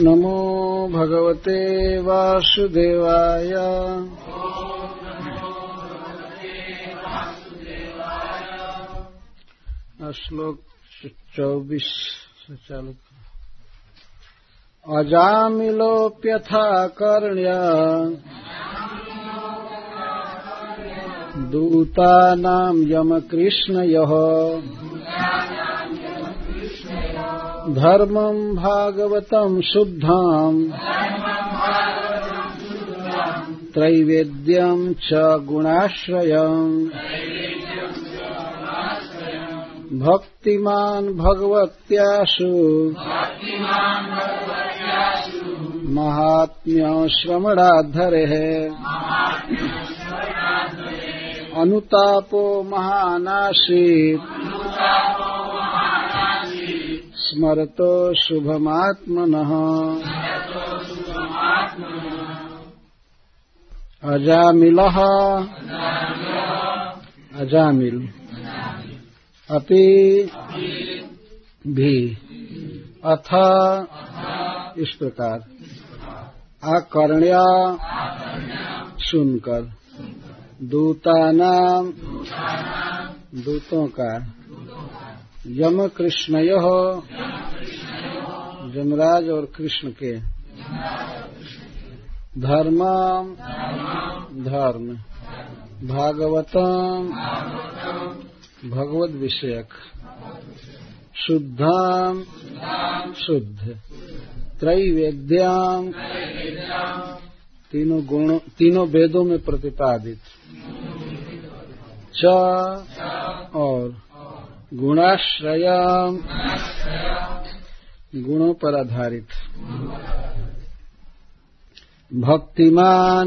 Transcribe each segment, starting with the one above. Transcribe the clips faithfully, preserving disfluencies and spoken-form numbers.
नमो भगवते वासुदेवाय। श्लोक चौबीस से चालू। अजामिलोऽप्यथा कर्ण्य दूतानां यमकृष्णयोः धर्मं भागवतं शुद्धं त्रैवेद्यं च गुणाश्रयम् भक्तिमान् भगवत्याशु महात्म्य श्रवणाद्धरेः अनुतापो महानासीत् स्मरतो शुभमात्मनः। अजामिलः अजामिल अपि भी अथ इस प्रकार आकर्ण्य सुनकर दूतानाम दूतों का यम कृष्णयोः यमराज और कृष्ण के धर्मम धर्म भागवतम भगवत विषयक शुद्धम शुद्ध त्रैवेद्यम तीनों गुणों तीनों वेदों में प्रतिपादित च और गुणाश्रयम गुणों पर आधारित भक्तिमान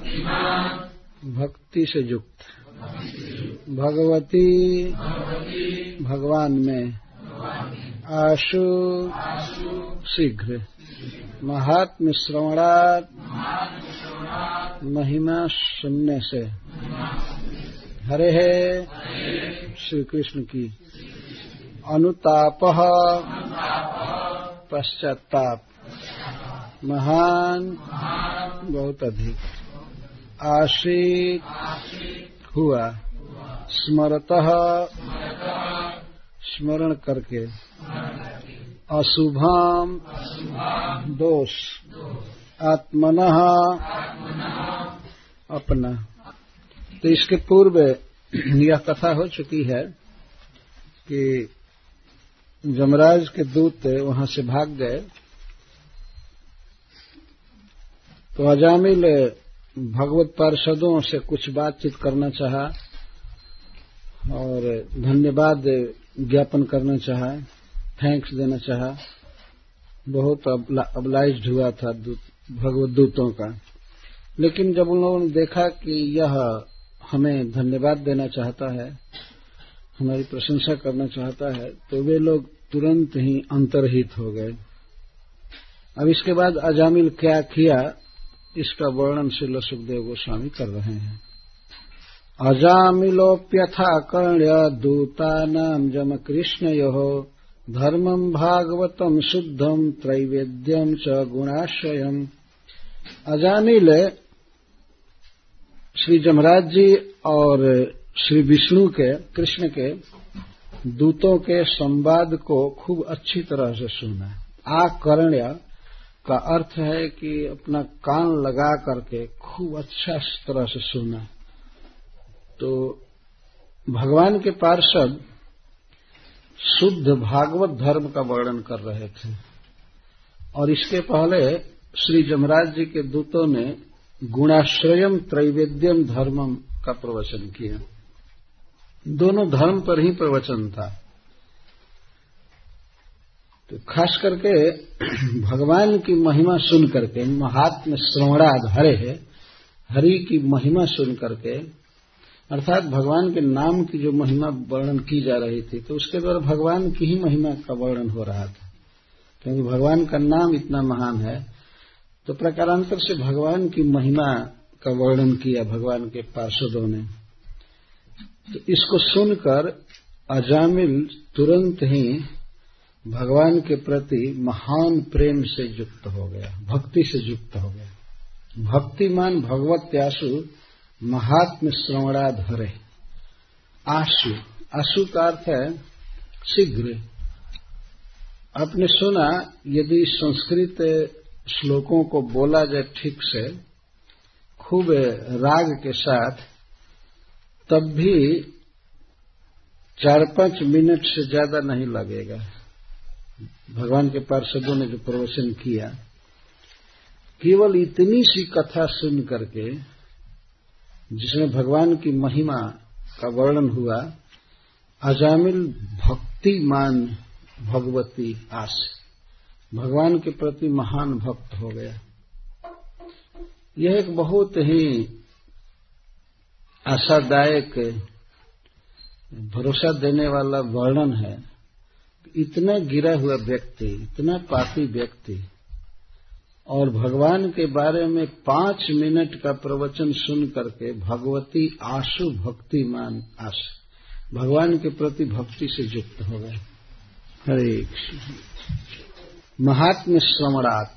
भक्ति से युक्त भगवती भगवान में आशु शीघ्र महात्म्य श्रवणात् महिमा सुनने से हरे है श्री कृष्ण की अनुतापः पश्चाताप महान बहुत अधिक आशीत हुआ स्मरतः स्मरण करके अशुभम दोष आत्मनः अपना। तो इसके पूर्व यह कथा हो चुकी है कि यमराज के दूत वहां से भाग गए तो अजामिल भगवत पार्षदों से कुछ बातचीत करना चाहा और धन्यवाद ज्ञापन करना चाहा, थैंक्स देना चाहा। बहुत अब्लाइज्ड हुआ था भगवत दूतों का। लेकिन जब उन लोगों ने देखा कि यह हमें धन्यवाद देना चाहता है, हमारी प्रशंसा करना चाहता है, तो वे लोग तुरंत ही अंतर्हित हो गए। अब इसके बाद अजामिल क्या किया इसका वर्णन श्रील सुखदेव गोस्वामी कर रहे हैं। अजामिलोऽप्यथा कर्ण्य दूतानां यम कृष्णयोः धर्मं भागवतं शुद्धं त्रैवेद्यं च गुणाश्रयम्। अजामिल श्री यमराज जी और श्री विष्णु के कृष्ण के दूतों के संवाद को खूब अच्छी तरह से सुना। आकर्ण्य का अर्थ है कि अपना कान लगा करके खूब अच्छा तरह से सुना। तो भगवान के पार्षद शुद्ध भागवत धर्म का वर्णन कर रहे थे और इसके पहले श्री यमराज जी के दूतों ने गुणाश्रयम त्रैवेद्यम धर्मम का प्रवचन किया। दोनों धर्म पर ही प्रवचन था। तो खास करके भगवान की महिमा सुन करके महात्म्य श्रवणाद हरे है, हरि की महिमा सुन करके अर्थात भगवान के नाम की जो महिमा वर्णन की जा रही थी तो उसके द्वारा भगवान की ही महिमा का वर्णन हो रहा था, क्योंकि भगवान का नाम इतना महान है। तो प्रकारांतर से भगवान की महिमा का वर्णन किया भगवान के पार्षदों ने। तो इसको सुनकर अजामिल तुरंत ही भगवान के प्रति महान प्रेम से युक्त हो गया, भक्ति से युक्त हो गया। भक्तिमान भगवत्याशु महात्म श्रवणाधरे। आशु, आशु का अर्थ है शीघ्र। आपने सुना, यदि संस्कृत श्लोकों को बोला जाए ठीक से, खूब राग के साथ, तब भी चार पांच मिनट से ज्यादा नहीं लगेगा। भगवान के पार्षदों ने जो प्रवचन किया, केवल इतनी सी कथा सुन करके, जिसमें भगवान की महिमा का वर्णन हुआ, अजामिल भक्तिमान भगवती आस, भगवान के प्रति महान भक्त हो गया। यह एक बहुत ही आशादायक, भरोसा देने वाला वर्णन है। इतना गिरा हुआ व्यक्ति, इतना पापी व्यक्ति, और भगवान के बारे में पांच मिनट का प्रवचन सुन करके भगवती आशु भक्तिमान आश, भगवान के प्रति भक्ति से युक्त हो गए। हरे कृष्ण। महात्म्य श्रवणात्,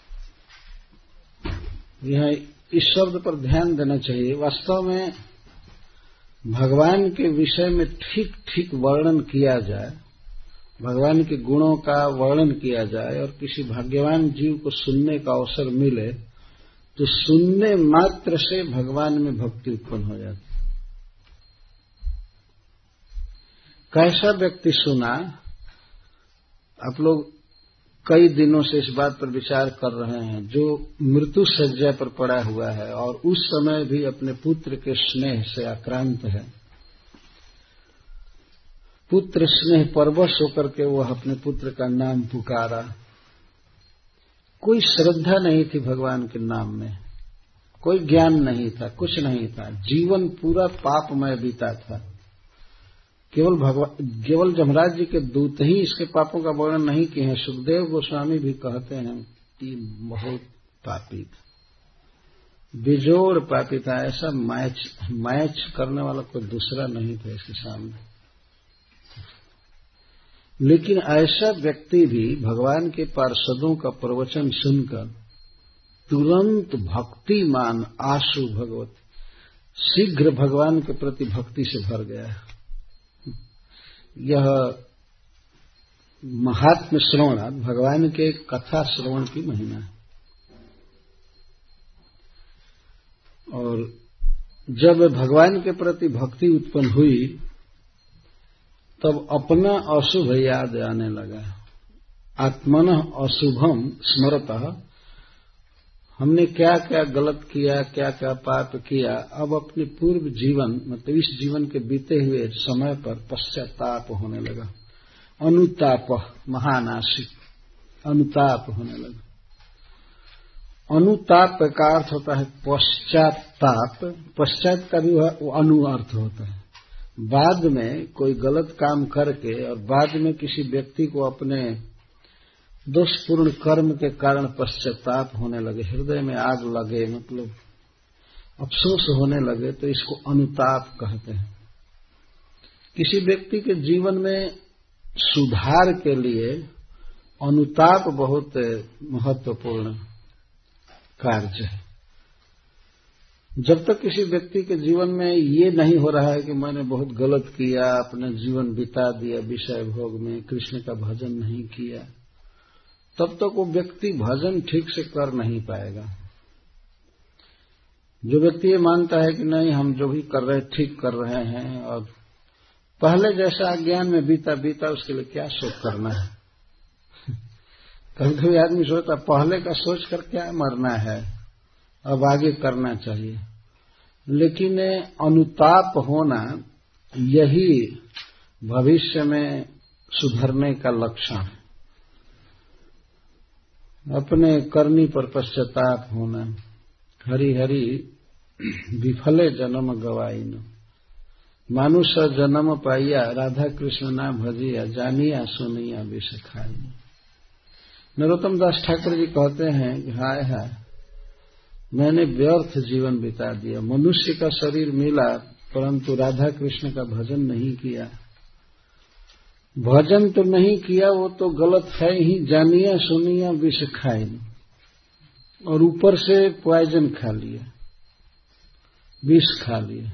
यह इस शब्द पर ध्यान देना चाहिए। वास्तव में भगवान के विषय में ठीक ठीक वर्णन किया जाए, भगवान के गुणों का वर्णन किया जाए, और किसी भाग्यवान जीव को सुनने का अवसर मिले, तो सुनने मात्र से भगवान में भक्ति उत्पन्न हो जाती। कैसा व्यक्ति सुना? आप लोग कई दिनों से इस बात पर विचार कर रहे हैं, जो मृत्यु शैया पर पड़ा हुआ है और उस समय भी अपने पुत्र के स्नेह से आक्रांत है। पुत्र स्नेह परवश होकर के वह अपने पुत्र का नाम पुकारा। कोई श्रद्धा नहीं थी भगवान के नाम में, कोई ज्ञान नहीं था, कुछ नहीं था। जीवन पूरा पापमय बीता था। केवल भगवान, केवल जमराज जी के दूत ही इसके पापों का वर्णन नहीं किए हैं। सुखदेव गोस्वामी भी कहते हैं कि बहुत पापी था, बेजोड़ पापी था। ऐसा मैच मैच करने वाला कोई दूसरा नहीं था इसके सामने। लेकिन ऐसा व्यक्ति भी भगवान के पार्षदों का प्रवचन सुनकर तुरंत भक्तिमान आशु भगवत, शीघ्र भगवान के प्रति भक्ति से भर गया। यह महात्म्य श्रवण, भगवान के कथा श्रवण की महिमा है। और जब भगवान के प्रति भक्ति उत्पन्न हुई, तब अपना अशुभ याद आने लगा। आत्मनः अशुभम स्मरतः, हमने क्या क्या गलत किया, क्या क्या पाप किया, अब अपने पूर्व जीवन, मतलब इस जीवन के बीते हुए समय पर पश्चाताप होने लगा। अनुताप, महानाशिक, अनुताप होने लगा। अनुताप का अर्थ होता है पश्चाताप। पश्चात का भी अनु अर्थ होता है। बाद में कोई गलत काम करके और बाद में किसी व्यक्ति को अपने दोषपूर्ण कर्म के कारण पश्चाताप होने लगे, हृदय में आग लगे, मतलब अफसोस होने लगे, तो इसको अनुताप कहते हैं। किसी व्यक्ति के जीवन में सुधार के लिए अनुताप बहुत महत्वपूर्ण कार्य है। जब तक किसी व्यक्ति के जीवन में ये नहीं हो रहा है कि मैंने बहुत गलत किया, अपना जीवन बिता दिया विषय भोग में, कृष्ण का भजन नहीं किया, तब तक वो व्यक्ति भजन ठीक से कर नहीं पाएगा। जो व्यक्ति ये मानता है कि नहीं, हम जो भी कर रहे हैं ठीक कर रहे हैं और पहले जैसा अज्ञान में बीता बीता, उसके लिए क्या शोक करना है। कभी कभी आदमी सोचता पहले का सोच कर क्या मरना है, अब आगे करना चाहिए। लेकिन अनुताप होना यही भविष्य में सुधरने का लक्षण है। अपने करनी पर पश्चाताप होना। हरि हरि विफले जन्म गवाईन, मानुष जन्म पाइया, राधा कृष्ण ना भजिया, जानिया सुनिया विष खाई। नरोत्तम दास ठाकुर जी कहते हैं कि हाय हाय, मैंने व्यर्थ जीवन बिता दिया। मनुष्य का शरीर मिला परंतु राधा कृष्ण का भजन नहीं किया। भजन तो नहीं किया, वो तो गलत है ही, जानिया सुनिया विष खाए, और ऊपर से पॉइजन खा लिया, विष खा लिया।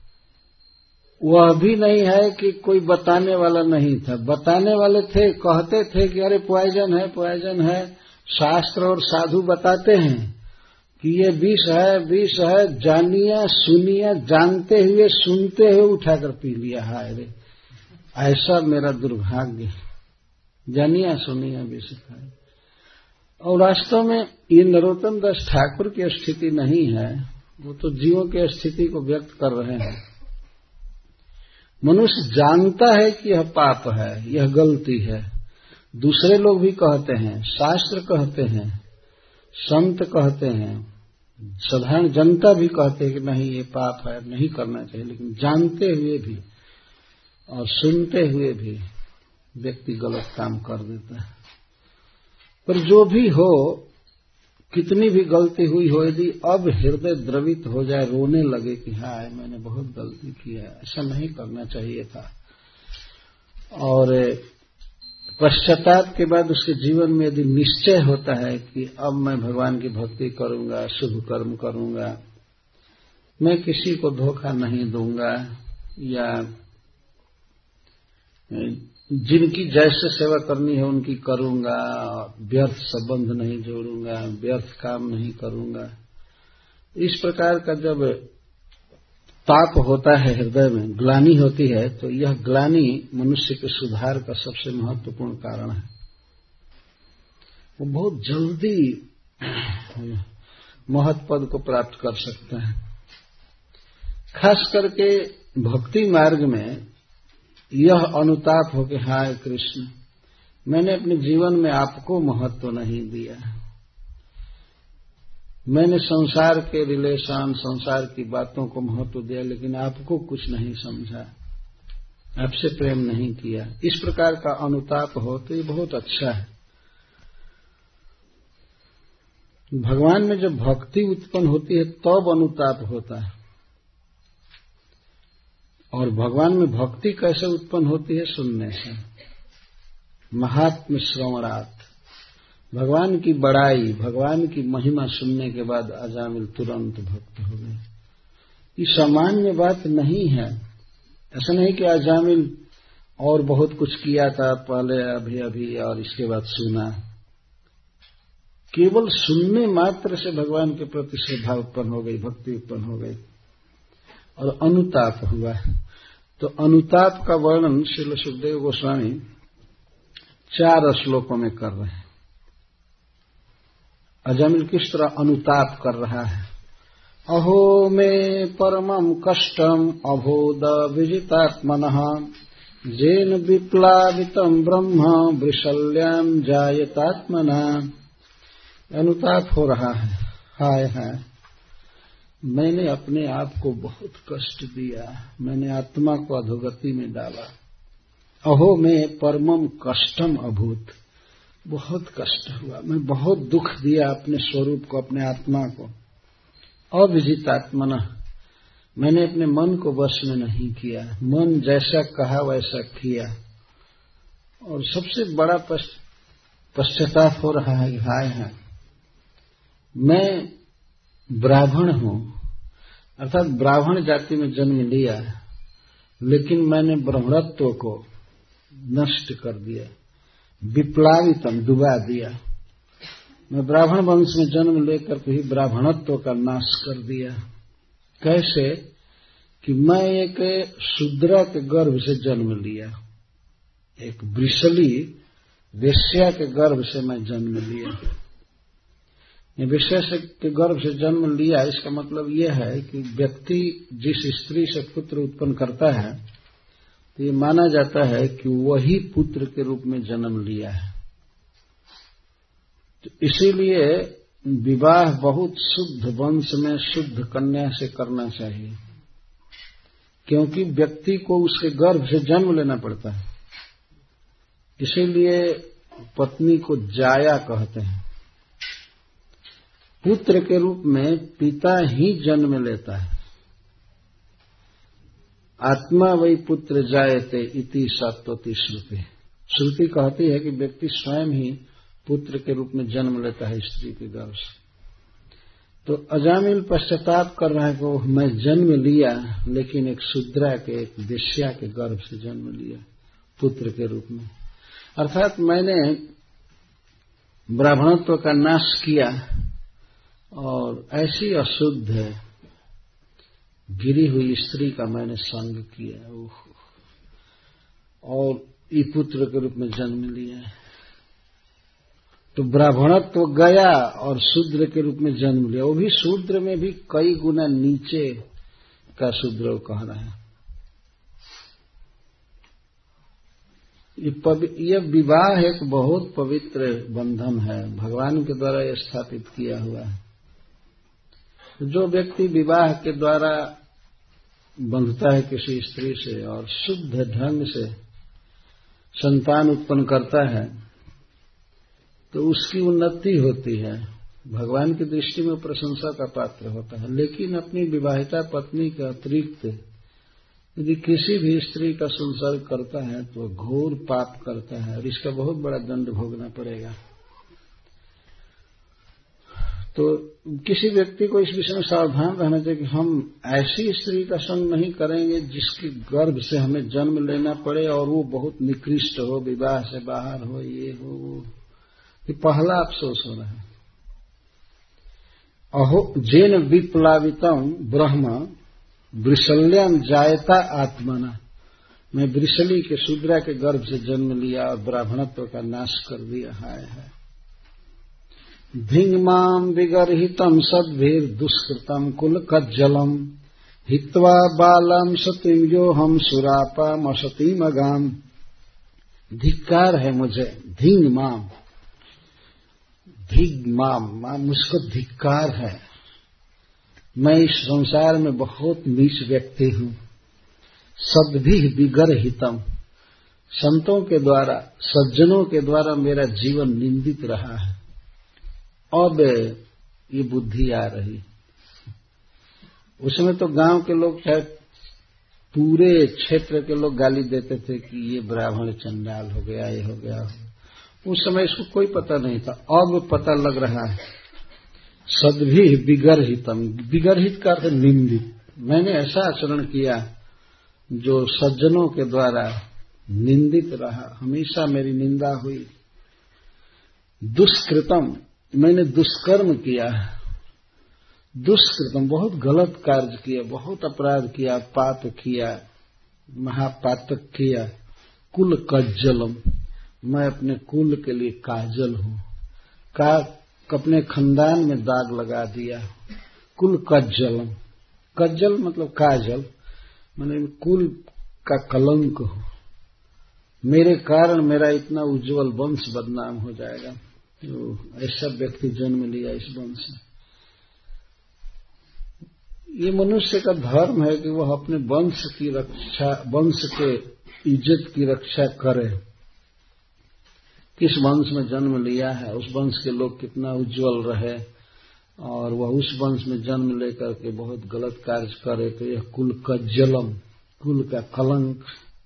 वह भी नहीं है कि कोई बताने वाला नहीं था, बताने वाले थे, कहते थे कि अरे पॉइजन है, पॉइजन है। शास्त्र और साधु बताते हैं कि ये विष है, विष है, जानिया सुनिया, जानते हुए सुनते हुए उठाकर पी लिया। हाय रे, ऐसा मेरा दुर्भाग्य, जानिया सुनिया विष खाए। और वास्तव में ये नरोत्तम दास ठाकुर की स्थिति नहीं है, वो तो जीवों की स्थिति को व्यक्त कर रहे हैं। मनुष्य जानता है कि यह पाप है, यह गलती है। दूसरे लोग भी कहते हैं, शास्त्र कहते हैं, संत कहते हैं, साधारण जनता भी कहते हैं कि नहीं ये पाप है, नहीं करना चाहिए। लेकिन जानते हुए भी और सुनते हुए भी व्यक्ति गलत काम कर देता है। पर जो भी हो, कितनी भी गलती हुई हो, यदि अब हृदय द्रवित हो जाए, रोने लगे कि हाय मैंने बहुत गलती की है, ऐसा नहीं करना चाहिए था, और पश्चाताप के बाद उसके जीवन में यदि निश्चय होता है कि अब मैं भगवान की भक्ति करूंगा, शुभ कर्म करूंगा, मैं किसी को धोखा नहीं दूंगा, या जिनकी जैसे सेवा करनी है उनकी करूंगा, व्यर्थ संबंध नहीं जोड़ूंगा, व्यर्थ काम नहीं करूंगा। इस प्रकार का जब ताप होता है हृदय में, ग्लानि होती है, तो यह ग्लानि मनुष्य के सुधार का सबसे महत्वपूर्ण कारण है। वो बहुत जल्दी महत् पद को प्राप्त कर सकता है। खास करके भक्ति मार्ग में यह अनुताप हो कि हाय कृष्ण, मैंने अपने जीवन में आपको महत्व नहीं दिया, मैंने संसार के रिलेशन, संसार की बातों को महत्व दिया, लेकिन आपको कुछ नहीं समझा, आपसे प्रेम नहीं किया। इस प्रकार का अनुताप हो तो ये बहुत अच्छा है। भगवान में जब भक्ति उत्पन्न होती है तब अनुताप होता है। और भगवान में भक्ति कैसे उत्पन्न होती है? सुनने से, महात्म श्रवणात्। भगवान की बड़ाई, भगवान की महिमा सुनने के बाद अजामिल तुरंत भक्त हो गए। ये सामान्य बात नहीं है। ऐसा नहीं कि अजामिल और बहुत कुछ किया था पहले, अभी अभी, और इसके बाद सुना। केवल सुनने मात्र से भगवान के प्रति श्रद्धा उत्पन्न हो गई, भक्ति उत्पन्न हो गई और अनुताप हुआ। तो अनुताप का वर्णन श्रील सुखदेव गोस्वामी चार श्लोकों में कर रहे हैं। अजामिल किस तरह अनुताप कर रहा है। अहो मे परमं कष्टम अभोद विजितात्मनः जेन विप्लावितं ब्रह्म वृषल्याम जायतात्मना। अनुताप हो रहा है, हाय हाय मैंने अपने आप को बहुत कष्ट दिया, मैंने आत्मा को अधोगति में डाला। अहो में परमम कष्टम अभूत, बहुत कष्ट हुआ, मैं बहुत दुख दिया अपने स्वरूप को, अपने आत्मा को। अविजितात्मना, मैंने अपने मन को वश में नहीं किया, मन जैसा कहा वैसा किया। और सबसे बड़ा पश्चाताप हो रहा है, हाय है मैं ब्राह्मण हूं, अर्थात ब्राह्मण जाति में जन्म लिया, लेकिन मैंने ब्राह्मणत्व को नष्ट कर दिया, विप्लावितम डुबा दिया। मैं ब्राह्मण वंश में जन्म लेकर भी ब्राह्मणत्व का नाश कर दिया। कैसे? कि मैं एक शूद्रा के गर्भ से जन्म लिया, एक वृषली वेश्या के गर्भ से मैं जन्म लिया। विषय के गर्भ से जन्म लिया, इसका मतलब यह है कि व्यक्ति जिस स्त्री से पुत्र उत्पन्न करता है तो ये माना जाता है कि वही पुत्र के रूप में जन्म लिया है। तो इसीलिए विवाह बहुत शुद्ध वंश में शुद्ध कन्या से करना चाहिए, क्योंकि व्यक्ति को उसके गर्भ से जन्म लेना पड़ता है। इसीलिए पत्नी को जाया कहते हैं। पुत्र के रूप में पिता ही जन्म लेता है। आत्मा वही पुत्र जायते इति सत्वति श्रुति। श्रुति कहती है कि व्यक्ति स्वयं ही पुत्र के रूप में जन्म लेता है स्त्री के गर्भ से। तो अजामिल पश्चाताप कर रहा है कि मैं जन्म लिया, लेकिन एक शूद्रा के, एक वेश्या के गर्भ से जन्म लिया पुत्र के रूप में। अर्थात मैंने ब्राह्मणत्व का नाश किया और ऐसी अशुद्ध गिरी हुई स्त्री का मैंने संग किया और ई पुत्र के रूप में जन्म लिया। तो ब्राह्मणत्व गया और शूद्र के रूप में जन्म लिया, वो भी शूद्र में भी कई गुना नीचे का शूद्र कह रहा है। ये विवाह एक बहुत पवित्र बंधन है, भगवान के द्वारा यह स्थापित किया हुआ है। जो व्यक्ति विवाह के द्वारा बंधता है किसी स्त्री से और शुद्ध ढंग से संतान उत्पन्न करता है तो उसकी उन्नति होती है, भगवान की दृष्टि में प्रशंसा का पात्र होता है। लेकिन अपनी विवाहिता पत्नी के अतिरिक्त यदि किसी भी स्त्री का संसर्ग करता है तो घोर पाप करता है और इसका बहुत बड़ा दंड भोगना पड़ेगा। तो किसी व्यक्ति को इस विषय में सावधान रहना चाहिए कि हम ऐसी स्त्री का संग नहीं करेंगे जिसके गर्भ से हमें जन्म लेना पड़े और वो बहुत निकृष्ट हो, विवाह से बाहर हो, ये हो वो। ये पहला अफसोस हो रहा है। अहो जेन विप्लावितम ब्रह्म वृषल्याम जायता आत्मना, मैं वृषली के शूद्रा के गर्भ से जन्म लिया और ब्राह्मणत्व का नाश कर दिया। हाय हाय धिंगमाम विगर्हितम सद्भिर दुष्कृतम कुल कज्जलम हित्वा बालम सतीम यो हम सुरापाम असतीम अगाम। धिक्कार है मुझे, धिंग माम, धिग माम, मुझको धिक्कार है। मैं इस संसार में बहुत नीच व्यक्ति हूं। सद्भि विगर्हितम, संतों के द्वारा, सज्जनों के द्वारा मेरा जीवन निंदित रहा है। अब ये बुद्धि आ रही। उसमें तो गांव के लोग चाहे पूरे क्षेत्र के लोग गाली देते थे कि ये ब्राह्मण चंडाल हो गया, ये हो गया। उस समय इसको कोई पता नहीं था, अब पता लग रहा है। सद्भि विगर्हितम, विगर्हित का अर्थ निंदित। मैंने ऐसा आचरण किया जो सज्जनों के द्वारा निंदित रहा, हमेशा मेरी निंदा हुई। दुष्कृतम, मैंने दुष्कर्म किया, दुष्कृतम बहुत गलत कार्य किया, बहुत अपराध किया, पाप किया, महापातक किया। कुल कज्जलम, मैं अपने कुल के लिए काजल हूं, का अपने खानदान में दाग लगा दिया। कुल कज्जलम, कज्जल मतलब काजल, मैंने कुल का कलंक हो, मेरे कारण मेरा इतना उज्जवल वंश बदनाम हो जाएगा। तो ऐसा व्यक्ति जन्म लिया इस वंश में। ये मनुष्य का धर्म है कि वह अपने वंश की रक्षा, वंश के इज्जत की रक्षा करे। किस वंश में जन्म लिया है, उस वंश के लोग कितना उज्जवल रहे और वह उस वंश में जन्म लेकर के बहुत गलत कार्य करे तो यह कुल का जलम, कुल का कलंक।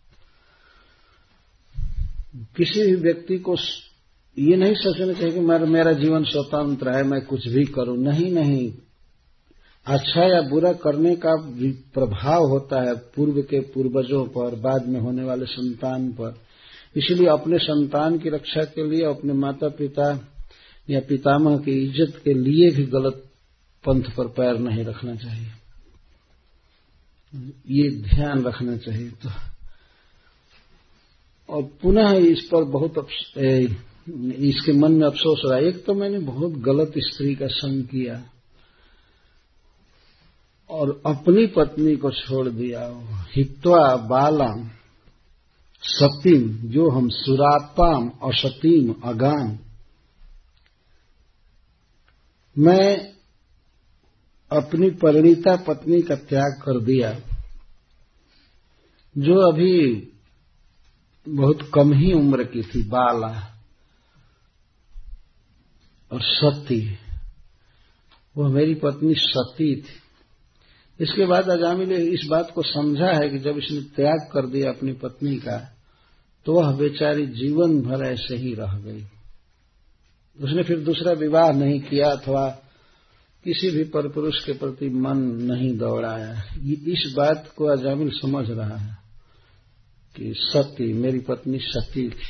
किसी भी व्यक्ति को ये नहीं सोचना चाहिए कि मेरा मेरा जीवन स्वतंत्र है, मैं कुछ भी करूं। नहीं नहीं, अच्छा या बुरा करने का प्रभाव होता है पूर्व के पूर्वजों पर, बाद में होने वाले संतान पर। इसलिए अपने संतान की रक्षा के लिए अपने माता पिता या पितामह की इज्जत के लिए भी गलत पंथ पर पैर नहीं रखना चाहिए, ये ध्यान रखना चाहिए। तो और पुनः इस पर बहुत इसके मन में अफसोस रहा। एक तो मैंने बहुत गलत स्त्री का संग किया और अपनी पत्नी को छोड़ दिया। हित्वा बालाम सतीम जो हम सुरापाम असतीम अगाम, मैं अपनी परिणीता पत्नी का त्याग कर दिया जो अभी बहुत कम ही उम्र की थी, बाला, और सती, वह मेरी पत्नी सती थी। इसके बाद अजामिल ने इस बात को समझा है कि जब इसने त्याग कर दिया अपनी पत्नी का, तो वह बेचारी जीवन भर ऐसे ही रह गई। उसने फिर दूसरा विवाह नहीं किया अथवा किसी भी परपुरुष के प्रति मन नहीं दौड़ाया। इस बात को अजामिल समझ रहा है कि सती, मेरी पत्नी सती थी,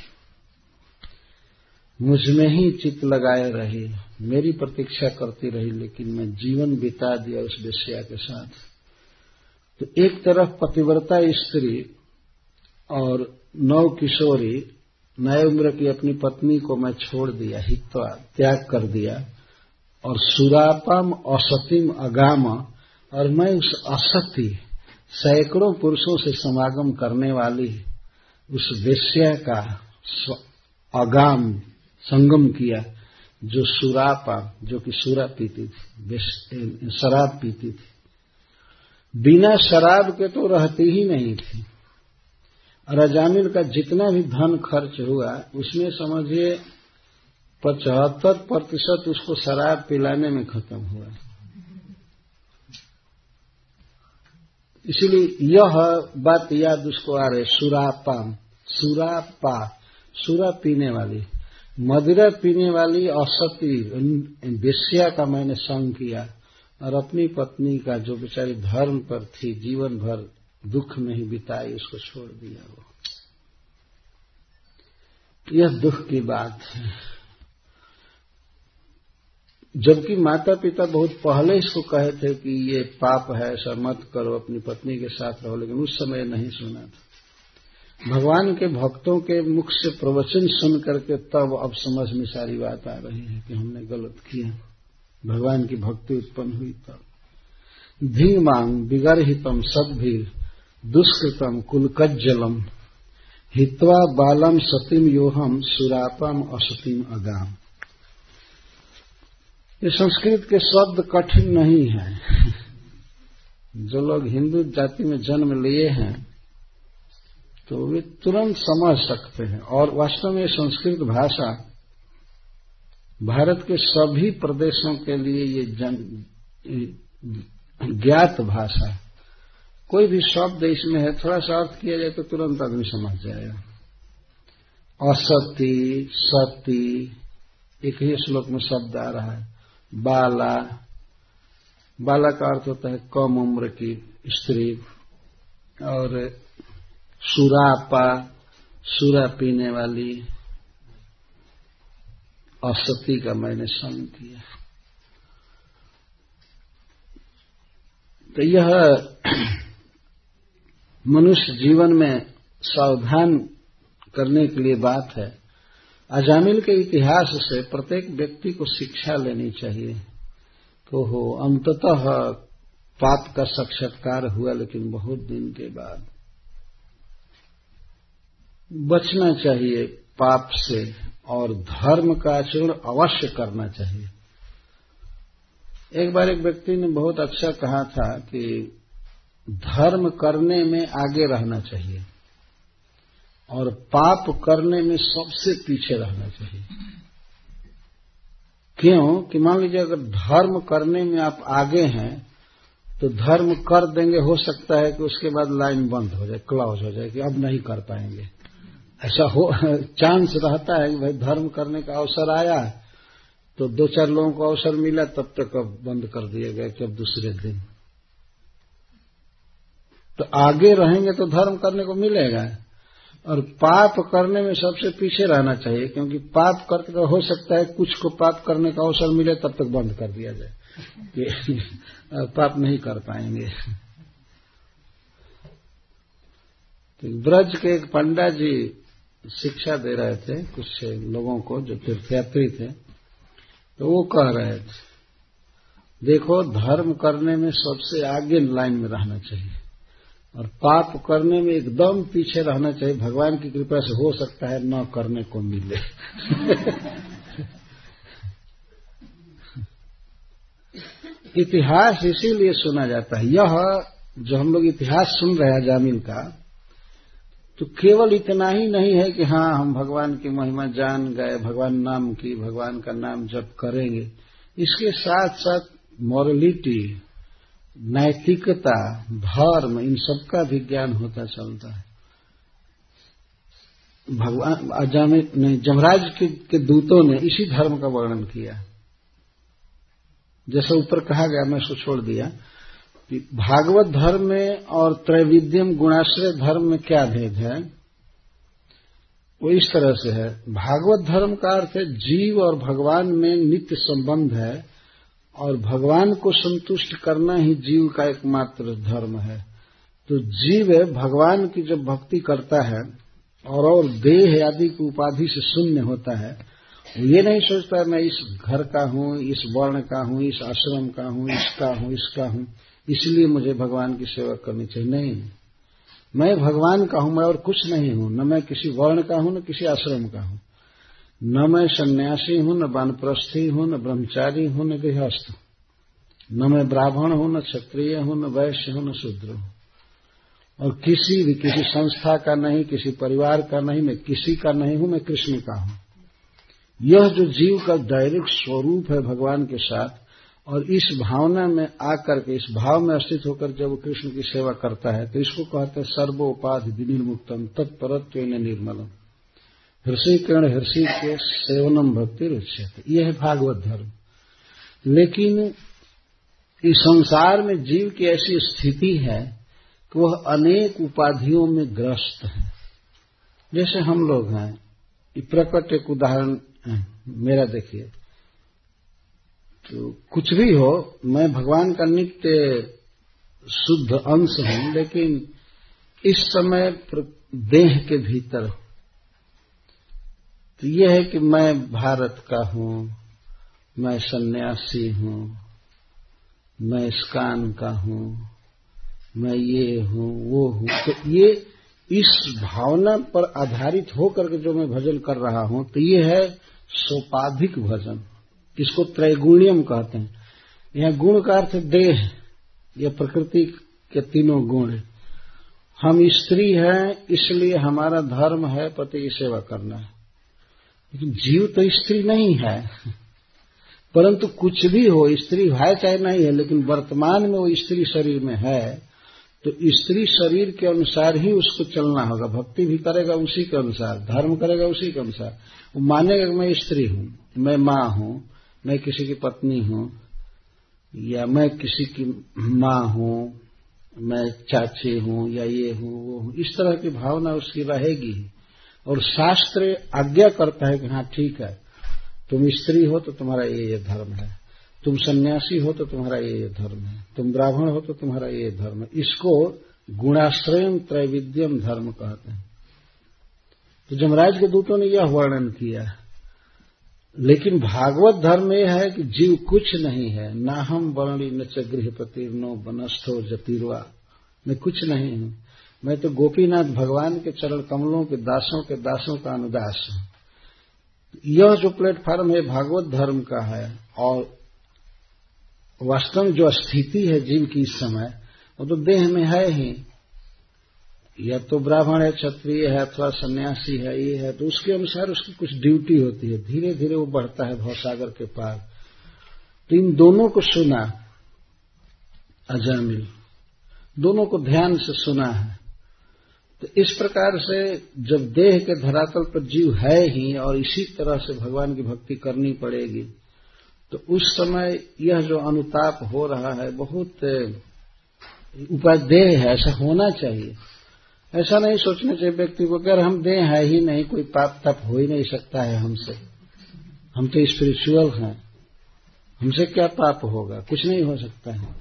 मुझ में ही चित्त लगाए रही, मेरी प्रतीक्षा करती रही, लेकिन मैं जीवन बिता दिया उस वेश्या के साथ। तो एक तरफ पतिव्रता स्त्री और नव किशोरी, नए उम्र की अपनी पत्नी को मैं छोड़ दिया, हित्वा त्याग कर दिया, और सुरापम असतिम अगाम, और मैं उस असती सैकड़ों पुरुषों से समागम करने वाली उस वेश्या का अगाम संगम किया, जो सुरापा, जो कि सुरा पीती थी, शराब पीती थी, बिना शराब के तो रहती ही नहीं थी। और अजामिल का जितना भी धन खर्च हुआ उसमें समझिए पचहत्तर प्रतिशत उसको शराब पिलाने में खत्म हुआ। इसीलिए यह बात याद उसको आ रही, सुरापा, सुरापा, सुरा पीने वाली, मदिरा पीने वाली असती वेश्या का मैंने संग किया, और अपनी पत्नी का जो बेचारी धर्म पर थी, जीवन भर दुख में ही बिताई, उसको छोड़ दिया। वो यह दुख की बात है। जबकि माता पिता बहुत पहले इसको कहे थे कि ये पाप है, ऐसा मत करो, अपनी पत्नी के साथ रहो, लेकिन उस समय नहीं सुना था। भगवान के भक्तों के मुख से प्रवचन सुन करके तब अब समझ में सारी बात आ रही है कि हमने गलत किया। भगवान की भक्ति उत्पन्न हुई तब। धीमांग विगर्हितम सद्भिर दुष्कृतम कुलकज्जलम हित्वा बालम सतीम योहम सुरापम असतीम अगाम। ये संस्कृत के शब्द कठिन नहीं है। जो लोग हिंदू जाति में जन्म लिए हैं तो वे तुरंत समझ सकते हैं। और वास्तव में संस्कृत भाषा भारत के सभी प्रदेशों के लिए ये जन ज्ञात भाषा है। कोई भी शब्द इसमें है, थोड़ा सा अर्थ किया जाए तो तुरंत आदमी समझ जाएगा। असती, सती, एक ही श्लोक में शब्द आ रहा है। बाला, बाला का अर्थ होता है कम उम्र की स्त्री। और सुरापा, सुरा पीने वाली। असती का मैंने संग किया। तो यह मनुष्य जीवन में सावधान करने के लिए बात है। अजामिल के इतिहास से प्रत्येक व्यक्ति को शिक्षा लेनी चाहिए। तो हो अंततः पाप का साक्षात्कार हुआ, लेकिन बहुत दिन के बाद। बचना चाहिए पाप से और धर्म का आचरण अवश्य करना चाहिए। एक बार एक व्यक्ति ने बहुत अच्छा कहा था कि धर्म करने में आगे रहना चाहिए और पाप करने में सबसे पीछे रहना चाहिए। क्यों? कि मान लीजिए अगर धर्म करने में आप आगे हैं तो धर्म कर देंगे, हो सकता है कि उसके बाद लाइन बंद हो जाए, क्लोज हो जाए कि अब नहीं कर पाएंगे। ऐसा हो चांस रहता है कि भाई धर्म करने का अवसर आया तो दो चार लोगों को अवसर मिला, तब तक अब बंद कर दिया गया कि अब दूसरे दिन। तो आगे रहेंगे तो धर्म करने को मिलेगा। और पाप करने में सबसे पीछे रहना चाहिए, क्योंकि पाप करके तो हो सकता है कुछ को पाप करने का अवसर मिले तब तक बंद कर दिया जाए कि पाप नहीं कर पाएंगे। तो ब्रज के एक पंडा जी शिक्षा दे रहे थे कुछ लोगों को जो तीर्थयात्री थे। तो वो कह रहे थे, देखो धर्म करने में सबसे आगे लाइन में रहना चाहिए और पाप करने में एकदम पीछे रहना चाहिए। भगवान की कृपा से हो सकता है न करने को मिले। इतिहास इसीलिए सुना जाता है। यह जो हम लोग इतिहास सुन रहे हैं जामिल का, तो केवल इतना ही नहीं है कि हाँ हम भगवान की महिमा जान गए, भगवान नाम की, भगवान का नाम जप करेंगे। इसके साथ साथ मॉरलिटी, नैतिकता, धर्म, इन सबका भी ज्ञान होता चलता है। भगवान अजामिल ने जमराज के, के दूतों ने इसी धर्म का वर्णन किया। जैसे ऊपर कहा गया, मैं इसको छोड़ दिया कि भागवत धर्म में और त्रैविध्यम गुणाश्रय धर्म में क्या भेद है। वो इस तरह से है, भागवत धर्म का अर्थ है जीव और भगवान में नित्य संबंध है और भगवान को संतुष्ट करना ही जीव का एकमात्र धर्म है। तो जीव भगवान की जब भक्ति करता है और और देह आदि की उपाधि से शून्य होता है, ये नहीं सोचता है मैं इस घर का हूं, इस वर्ण का हूं, इस आश्रम का हूं, इसका हूं, इसका हूं, इसलिए मुझे भगवान की सेवा करनी चाहिए। नहीं, मैं भगवान का हूं, मैं और कुछ नहीं हूं। न मैं किसी वर्ण का हूं, न किसी आश्रम का हूं, न मैं सन्यासी हूं, न वानप्रस्थी हूं, न ब्रह्मचारी हूं, न गृहस्थ, न मैं ब्राह्मण हूं, न क्षत्रिय हूं, न वैश्य हूं, न शूद्र हूं, और किसी भी किसी संस्था का नहीं, किसी परिवार का नहीं, मैं किसी का नहीं हूं, मैं कृष्ण का हूं। यह जो जीव का डायरेक्ट स्वरूप है भगवान के साथ, और इस भावना में आकर के, इस भाव में स्थित होकर जब वो कृष्ण की सेवा करता है, तो इसको कहते हैं सर्वोपाधि विनिर्मुक्तम तत्परत्वेन निर्मलम हृषिकर्ण हृषि के सेवनम भक्ति रुच्यते। यह है भागवत धर्म। लेकिन इस संसार में जीव की ऐसी स्थिति है कि वह अनेक उपाधियों में ग्रस्त है। जैसे हम लोग हैं, प्रकट एक उदाहरण मेरा देखिए, तो कुछ भी हो, मैं भगवान का नित्य शुद्ध अंश हूं, लेकिन इस समय देह के भीतर, तो यह है कि मैं भारत का हूं, मैं सन्यासी हूं, मैं इस्कान का हूं, मैं ये हूं, वो हूं। तो ये इस भावना पर आधारित होकर के जो मैं भजन कर रहा हूं, तो ये है सोपाधिक भजन। इसको त्रैगुण्यम कहते हैं। यह गुण का अर्थ देह, यह प्रकृति के तीनों गुण। हम स्त्री हैं, इसलिए हमारा धर्म है पति की सेवा करना है। लेकिन जीव तो स्त्री नहीं है, परंतु कुछ भी हो, स्त्री है चाहे नहीं है, लेकिन वर्तमान में वो स्त्री शरीर में है, तो स्त्री शरीर के अनुसार ही उसको चलना होगा। भक्ति भी करेगा उसी के अनुसार, धर्म करेगा उसी के अनुसार। वो मानेगा कि मैं स्त्री हूं, मैं मां हूं, मैं किसी की पत्नी हूं, या मैं किसी की मां हूं, मैं चाची हूं, या ये हूं, वो हूं। इस तरह की भावना उसकी रहेगी। और शास्त्र आज्ञा करता है कि हाँ ठीक है, तुम स्त्री हो तो तुम्हारा ये ये धर्म है, तुम सन्यासी हो तो तुम्हारा ये ये धर्म है, तुम ब्राह्मण हो तो तुम्हारा ये धर्म है। इसको गुणाश्रयम त्रैविध्यम धर्म कहते हैं। तो जमराज के दूतों ने यह वर्णन किया। लेकिन भागवत धर्म यह है कि जीव कुछ नहीं है, ना हम वर्णी न च गृहपति नो बनस्थो जतिर्वा, मैं कुछ नहीं हूं, मैं तो गोपीनाथ भगवान के चरण कमलों के दासों के दासों का अनुदास हूं। यह जो प्लेटफॉर्म है भागवत धर्म का है, और वास्तव में जो स्थिति है जीव की इस समय, वो तो देह में है ही, या तो ब्राह्मण है, क्षत्रिय है, अथवा सन्यासी है, ये है, तो उसके अनुसार उसकी कुछ ड्यूटी होती है। धीरे धीरे वो बढ़ता है भवसागर के पार। तो इन दोनों को सुना अजामिल, दोनों को ध्यान से सुना है। तो इस प्रकार से जब देह के धरातल पर जीव है ही, और इसी तरह से भगवान की भक्ति करनी पड़ेगी, तो उस समय यह जो अनुताप हो रहा है बहुत उपादेय है। ऐसा होना चाहिए। ऐसा नहीं सोचना चाहिए व्यक्ति को, अगर हम देह है ही नहीं, कोई पाप ताप हो ही नहीं सकता है हमसे, हम तो स्पिरिचुअल हैं, हमसे क्या पाप होगा, कुछ नहीं हो सकता है,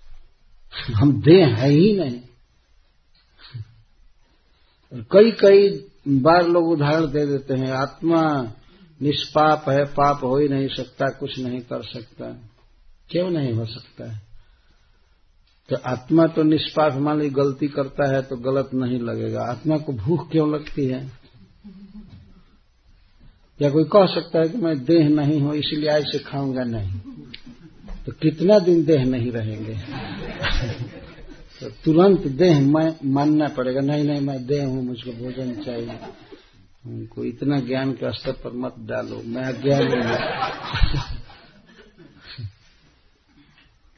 हम देह है ही नहीं। कई कई बार लोग उदाहरण दे देते हैं, आत्मा निष्पाप है, पाप हो ही नहीं सकता, कुछ नहीं कर सकता। क्यों नहीं हो सकता है? तो आत्मा तो निष्पाप, मान ली गलती करता है तो गलत नहीं लगेगा। आत्मा को भूख क्यों लगती है? या कोई कह सकता है कि मैं देह नहीं हूं इसलिए आज से खाऊंगा नहीं, तो कितना दिन देह नहीं रहेंगे? तो तुरंत देह मैं मानना पड़ेगा, नहीं नहीं मैं देह हूं, मुझको भोजन चाहिए। उनको इतना ज्ञान के स्तर पर मत डालो, मैं अज्ञानी हूं।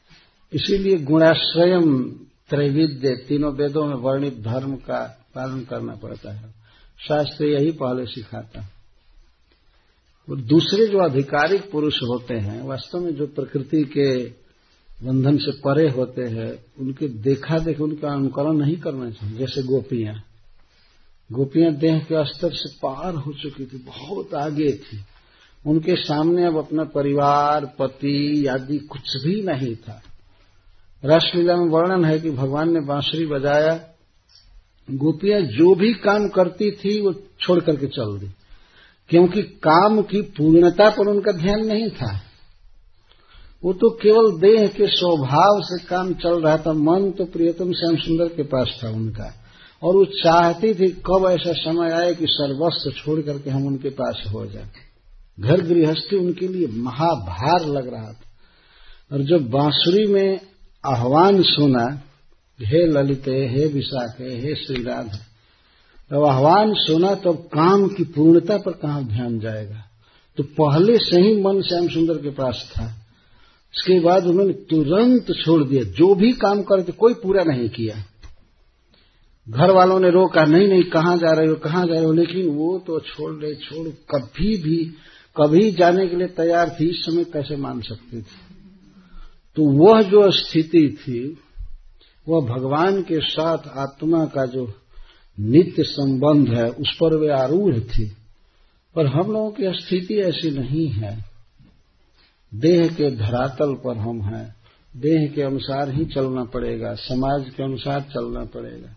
इसीलिए गुणाश्रयम त्रैविद्य, तीनों वेदों में वर्णित धर्म का पालन करना पड़ता है। शास्त्र यही पहले सिखाता है। और दूसरे जो आधिकारिक पुरुष होते हैं, वास्तव में जो प्रकृति के बंधन से परे होते हैं, उनके देखा देख उनका अनुकरण नहीं करना चाहिए। जैसे गोपियां गोपियां देह के स्तर से पार हो चुकी थी, बहुत आगे थी। उनके सामने अब अपना परिवार, पति आदि कुछ भी नहीं था। रासलीला में वर्णन है कि भगवान ने बांसुरी बजाया, गोपियां जो भी काम करती थी वो छोड़ करके चल दी, क्योंकि काम की पूर्णता पर उनका ध्यान नहीं था। वो तो केवल देह के स्वभाव से काम चल रहा था। मन तो प्रियतम श्याम सुंदर के पास था उनका, और वो चाहती थी कब ऐसा समय आए कि सर्वस्व छोड़ करके हम उनके पास हो जाए। घर गृहस्थी उनके लिए महाभार लग रहा था। और जब बांसुरी में आह्वान सुना, हे ललिते, हे विशाखे, हे श्री राधा, जब आह्वान सुना तो काम की पूर्णता पर कहां ध्यान जाएगा। तो पहले से ही मन श्याम सुंदर के पास था। इसके बाद उन्होंने तुरंत छोड़ दिया, जो भी काम करते कोई पूरा नहीं किया। घर वालों ने रोका, नहीं नहीं कहां जा रहे हो, कहां जा रहे हो, लेकिन वो तो छोड़ रहे छोड़ कभी भी कभी जाने के लिए तैयार थी। इस समय कैसे मान सकती थी? तो वह जो स्थिति थी वह भगवान के साथ आत्मा का जो नित्य संबंध है उस पर वे आरूढ़ थी। पर हम लोगों की स्थिति ऐसी नहीं है। देह के धरातल पर हम हैं, देह के अनुसार ही चलना पड़ेगा, समाज के अनुसार चलना पड़ेगा।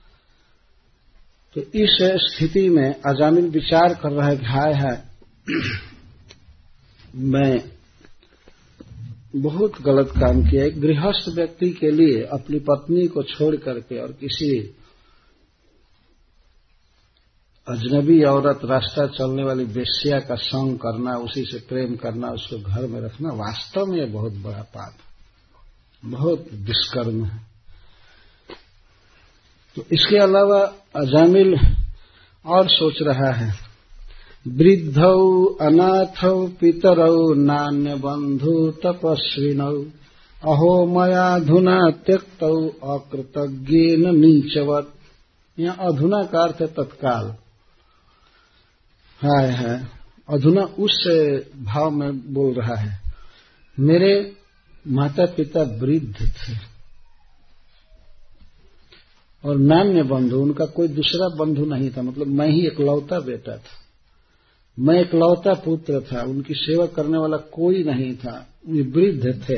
तो इस स्थिति में अजामिल विचार कर रहा है कि हाय हाय मैं बहुत गलत काम किया। एक गृहस्थ व्यक्ति के लिए अपनी पत्नी को छोड़ करके और किसी अजनबी औरत, रास्ता चलने वाली वेश्या का संग करना, उसी से प्रेम करना, उसको घर में रखना, वास्तव में बहुत बड़ा पाप, बहुत दुष्कर्म है। तो इसके अलावा अजामिल और सोच रहा है, वृद्धौ अनाथौ पितरौ नान्य बंधु तपस्विनौ अहो मयाधुना त्यक्तौ अकृतज्ञेन नीचवत्। यहाँ अधुना का अर्थ है तत्काल। हाय है अधुना उस भाव में बोल रहा है, मेरे माता पिता वृद्ध थे और नान्य बंधु, उनका कोई दूसरा बंधु नहीं था। मतलब मैं ही इकलौता बेटा था, मैं इकलौता पुत्र था, उनकी सेवा करने वाला कोई नहीं था। वे वृद्ध थे।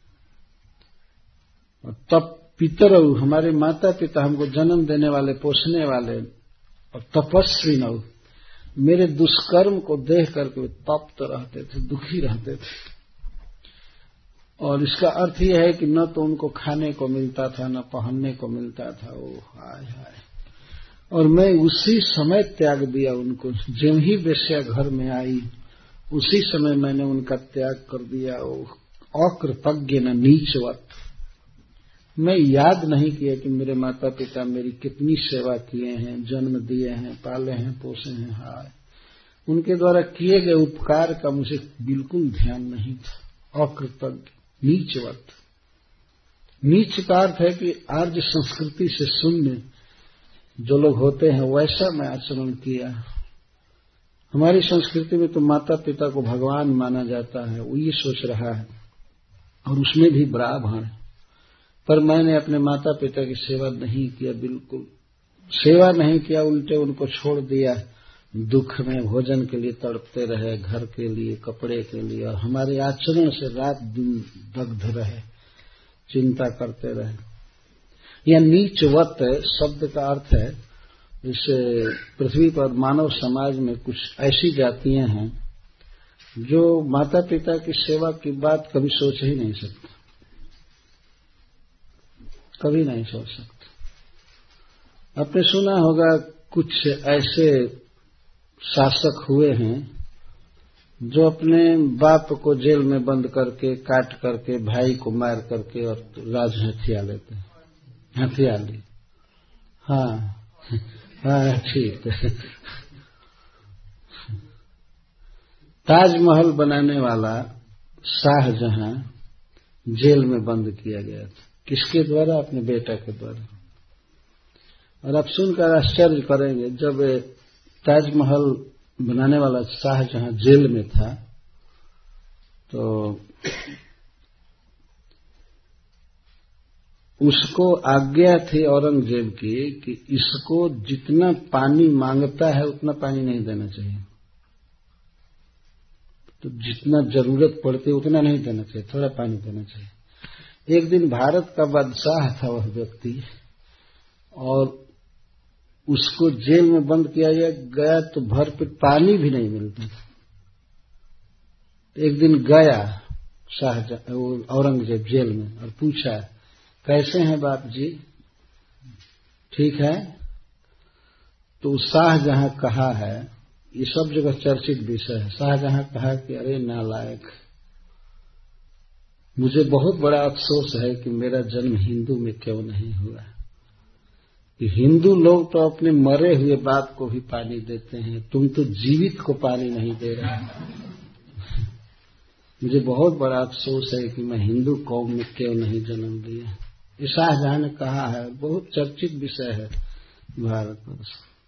और तब पितरऊ, हमारे माता पिता हमको जन्म देने वाले, पोषने वाले, और तपस्वी नऊ, मेरे दुष्कर्म को देख करके वे तप्त रहते थे, दुखी रहते थे। और इसका अर्थ यह है कि न तो उनको खाने को मिलता था, न पहनने को मिलता था। ओ हाय हाय। और मैं उसी समय त्याग दिया उनको। जब ही वेश्या घर में आई उसी समय मैंने उनका त्याग कर दिया। ओ अकृतज्ञ न नीचवत। मैं याद नहीं किया कि मेरे माता पिता मेरी कितनी सेवा किए हैं, जन्म दिए हैं, पाले हैं, पोसे हैं। हाय, उनके द्वारा किए गए उपकार का मुझे बिल्कुल ध्यान नहीं था। अकृतज्ञ, नीचवत। नीच का अर्थ है कि आर्य संस्कृति से शून्य जो लोग होते हैं वैसा मैं आचरण किया। हमारी संस्कृति में तो माता पिता को भगवान माना जाता है, वो ये सोच रहा है, और उसमें भी ब्राह्मण। पर मैंने अपने माता पिता की सेवा नहीं किया, बिल्कुल सेवा नहीं किया, उल्टे उनको छोड़ दिया। दुख में भोजन के लिए तड़पते रहे, घर के लिए, कपड़े के लिए, और हमारे आचरण से रात दिन दग्ध रहे, चिंता करते रहे। यह नीचवत शब्द का अर्थ है, इस पृथ्वी पर मानव समाज में कुछ ऐसी जातियां हैं जो माता पिता की सेवा की बात कभी सोच ही नहीं सकती, कभी नहीं सोच सकते। आपने सुना होगा कुछ ऐसे शासक हुए हैं जो अपने बाप को जेल में बंद करके, काट करके, भाई को मार करके और राज हथिया लेते हैं। हथिया ली। हाँ हाँ ठीक है। ताजमहल बनाने वाला शाहजहां जेल में बंद किया गया था। किसके द्वारा? अपने बेटा के द्वारा। और आप सुनकर आश्चर्य करेंगे, जब ताजमहल बनाने वाला शाहजहां जेल में था तो उसको आज्ञा थी औरंगजेब की कि इसको जितना पानी मांगता है उतना पानी नहीं देना चाहिए, तो जितना जरूरत पड़ती है उतना नहीं देना चाहिए, थोड़ा पानी देना चाहिए। एक दिन भारत का बादशाह था वह व्यक्ति, और उसको जेल में बंद किया गया तो भरपेट पानी भी नहीं मिलता था। एक दिन गया शाहजहां औरंगजेब जेल में और पूछा, कैसे हैं बाप जी, ठीक है? तो शाहजहां कहा है, ये सब जगह चर्चित विषय है, शाहजहां कहा कि अरे नालायक, मुझे बहुत बड़ा अफसोस है कि मेरा जन्म हिंदू में क्यों नहीं हुआ। कि हिंदू लोग तो अपने मरे हुए बाप को भी पानी देते हैं, तुम तो जीवित को पानी नहीं दे रहे। मुझे बहुत बड़ा अफसोस है कि मैं हिंदू कौम में क्यों नहीं जन्म लिया। ये शाहजहां ने कहा है, बहुत चर्चित विषय है भारतवर्ष।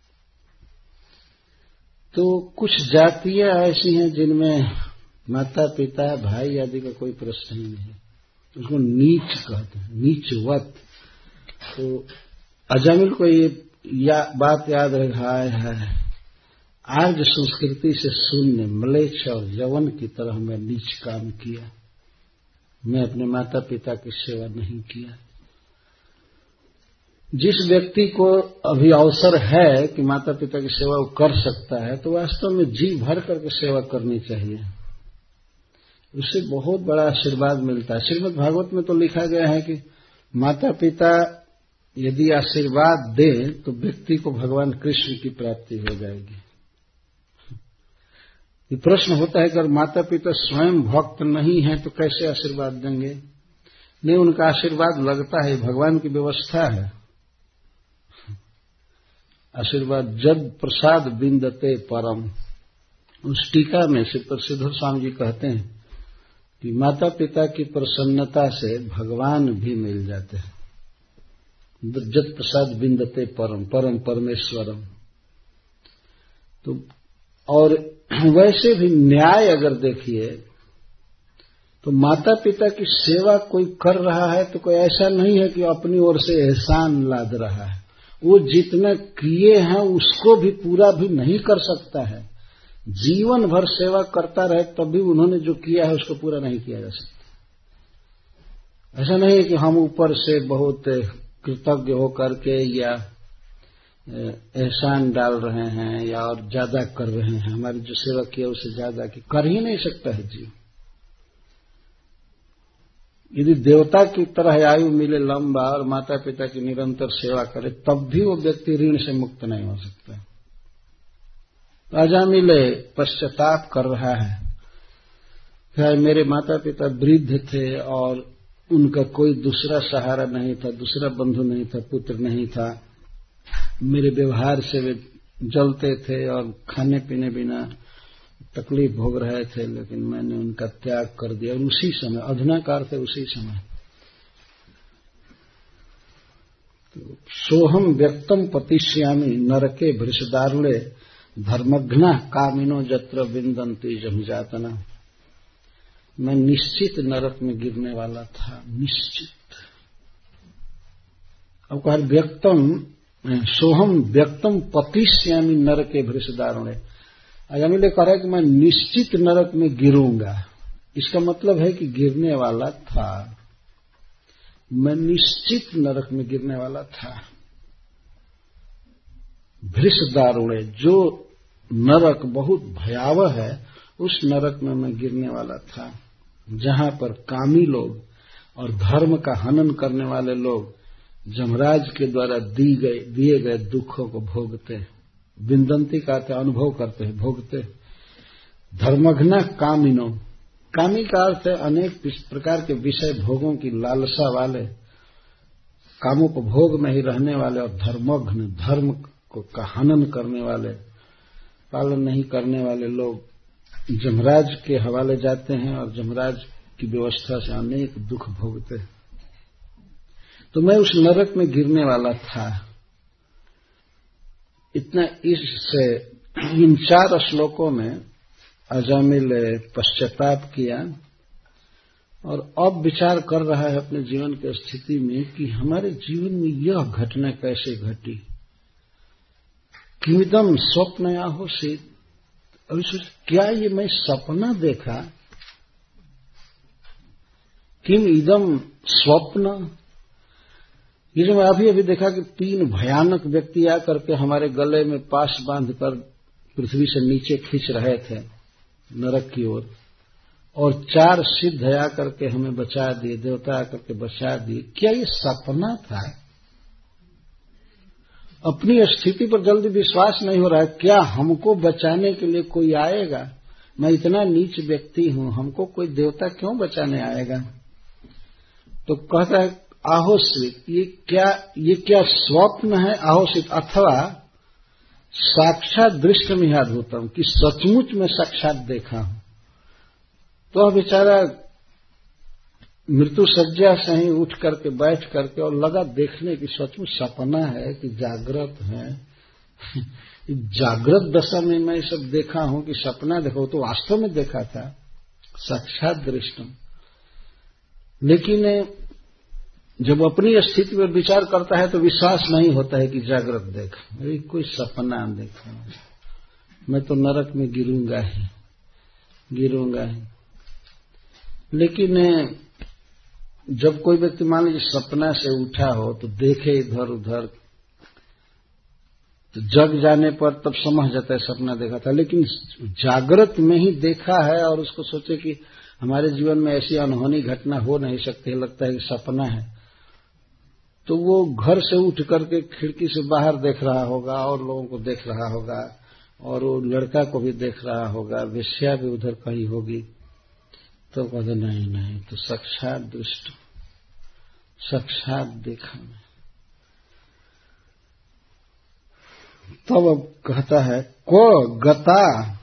तो कुछ जातियां ऐसी हैं जिनमें माता पिता भाई आदि का कोई प्रश्न ही नहीं है, उसको नीच कहते हैं, नीचवत। तो अजामिल को ये या, बात याद रखा है, आर्य संस्कृति से शून्य म्लेच्छ और यवन की तरह मैं नीच काम किया, मैं अपने माता पिता की सेवा नहीं किया। जिस व्यक्ति को अभी अवसर है कि माता पिता की सेवा वो कर सकता है, तो वास्तव में जी भर करके सेवा करनी चाहिए, उससे बहुत बड़ा आशीर्वाद मिलता है। श्रीमद् भागवत में तो लिखा गया है कि माता पिता यदि आशीर्वाद दें तो व्यक्ति को भगवान कृष्ण की प्राप्ति हो जाएगी। ये प्रश्न होता है कि अगर माता पिता स्वयं भक्त नहीं है तो कैसे आशीर्वाद देंगे? नहीं, उनका आशीर्वाद लगता है, भगवान की व्यवस्था है। आशीर्वाद जद प्रसाद बिंदते परम। उस टीका में श्री प्रसिद्ध स्वामी जी कहते हैं कि माता पिता की प्रसन्नता से भगवान भी मिल जाते हैं। जद प्रसाद बिंदते परम, परम परमेश्वरम। तो और वैसे भी न्याय अगर देखिए तो माता पिता की सेवा कोई कर रहा है तो कोई ऐसा नहीं है कि अपनी ओर से एहसान लाद रहा है। वो जितना किए हैं उसको भी पूरा भी नहीं कर सकता है, जीवन भर सेवा करता रहे तब भी उन्होंने जो किया है उसको पूरा नहीं किया जा सकता। ऐसा नहीं है कि हम ऊपर से बहुत कृतज्ञ होकर के या एहसान डाल रहे हैं या और ज्यादा कर रहे हैं, हमारी जो सेवा किया उससे ज्यादा की कर ही नहीं सकता है जीव। यदि देवता की तरह आयु मिले लंबा और माता पिता की निरंतर सेवा करे तब भी वो व्यक्ति ऋण से मुक्त नहीं हो सकता। अजामिले पश्चाताप कर रहा है, क्या मेरे माता पिता वृद्ध थे और उनका कोई दूसरा सहारा नहीं था, दूसरा बंधु नहीं था, पुत्र नहीं था, मेरे व्यवहार से वे जलते थे और खाने पीने बिना तकलीफ भोग रहे थे, लेकिन मैंने उनका त्याग कर दिया। और उसी समय अधुनाकार थे, उसी समय तो सोहम व्यक्तम पतिष्यामि नरके भृषदारुणे धर्मघ्ना कामिनो जत्र विंदन्ति जमजातना। मैं निश्चित नरक में गिरने वाला था, निश्चित। अब कहा व्यक्तम सोहम व्यक्तम पतिष्यामि नरके भृषदारुणे। अजामिल कह रहा है कि मैं निश्चित नरक में गिरूंगा। इसका मतलब है कि गिरने वाला था, मैं निश्चित नरक में गिरने वाला था। भृषदारुणे, जो नरक बहुत भयावह है, उस नरक में मैं गिरने वाला था, जहां पर कामी लोग और धर्म का हनन करने वाले लोग जमराज के द्वारा दी गए दिए गए दुखों को भोगते हैं। विंदंती का अर्थ अनुभव करते हैं, भोगते। धर्मघ्ना कामिनो, कामी का अर्थ है अनेक प्रकार के विषय भोगों की लालसा वाले, कामों को भोग में ही रहने वाले, और धर्मघ्न, धर्म को का हनन करने वाले, पालन नहीं करने वाले लोग जमराज के हवाले जाते हैं और जमराज की व्यवस्था से अनेक दुख भोगते। तो मैं उस नरक में गिरने वाला था। इतना इससे इन चार श्लोकों में अजामिल पश्चाताप किया और अब विचार कर रहा है अपने जीवन की स्थिति में कि हमारे जीवन में यह घटना कैसे घटी। किमिदम स्वप्न आहो से, अभी सोच क्या ये मैं सपना देखा? किम इदम स्वप्न, ये जो मैं अभी अभी देखा कि तीन भयानक व्यक्ति आकर के हमारे गले में पाश बांधकर पृथ्वी से नीचे खींच रहे थे नरक की ओर, और चार सिद्ध आकर के हमें बचा दिए, देवता आकर के बचा दिए। क्या ये सपना था? अपनी स्थिति पर जल्दी विश्वास नहीं हो रहा है। क्या हमको बचाने के लिए कोई आएगा? मैं इतना नीच व्यक्ति हूं, हमको कोई देवता क्यों बचाने आएगा? तो कहता है आहोस्वित, ये क्या ये क्या स्वप्न है? आहोस्वित अथवा साक्षात दृष्टमिहाद्भुतम, कि सचमुच में साक्षात देखा हूं। तो बेचारा मृत्यु शज्या से ही उठ करके बैठ करके और लगा देखने की सचमुच सपना है कि जागृत है। जागृत दशा में मैं सब देखा हूं कि सपना देखो, तो वास्तव में देखा था, साक्षात दृष्टम। लेकिन जब अपनी स्थिति पर विचार करता है तो विश्वास नहीं होता है कि जागृत देखा, अरे कोई सपना देखा, मैं तो नरक में गिरूंगा ही गिरूंगा ही। लेकिन जब कोई व्यक्ति मान लीजिए सपना से उठा हो तो देखे इधर उधर, तो जग जाने पर तब समझ जाता है सपना देखा था। लेकिन जागृत में ही देखा है और उसको सोचे कि हमारे जीवन में ऐसी अनहोनी घटना हो नहीं सकती, लगता है कि सपना है, तो वो घर से उठ करके खिड़की से बाहर देख रहा होगा और लोगों को देख रहा होगा और वो लड़का को भी देख रहा होगा, वेश्या भी उधर कहीं होगी। तो कहते नहीं नहीं, तो साक्षात दृष्ट, साक्षात देखा मैं। तब अब कहता है को गता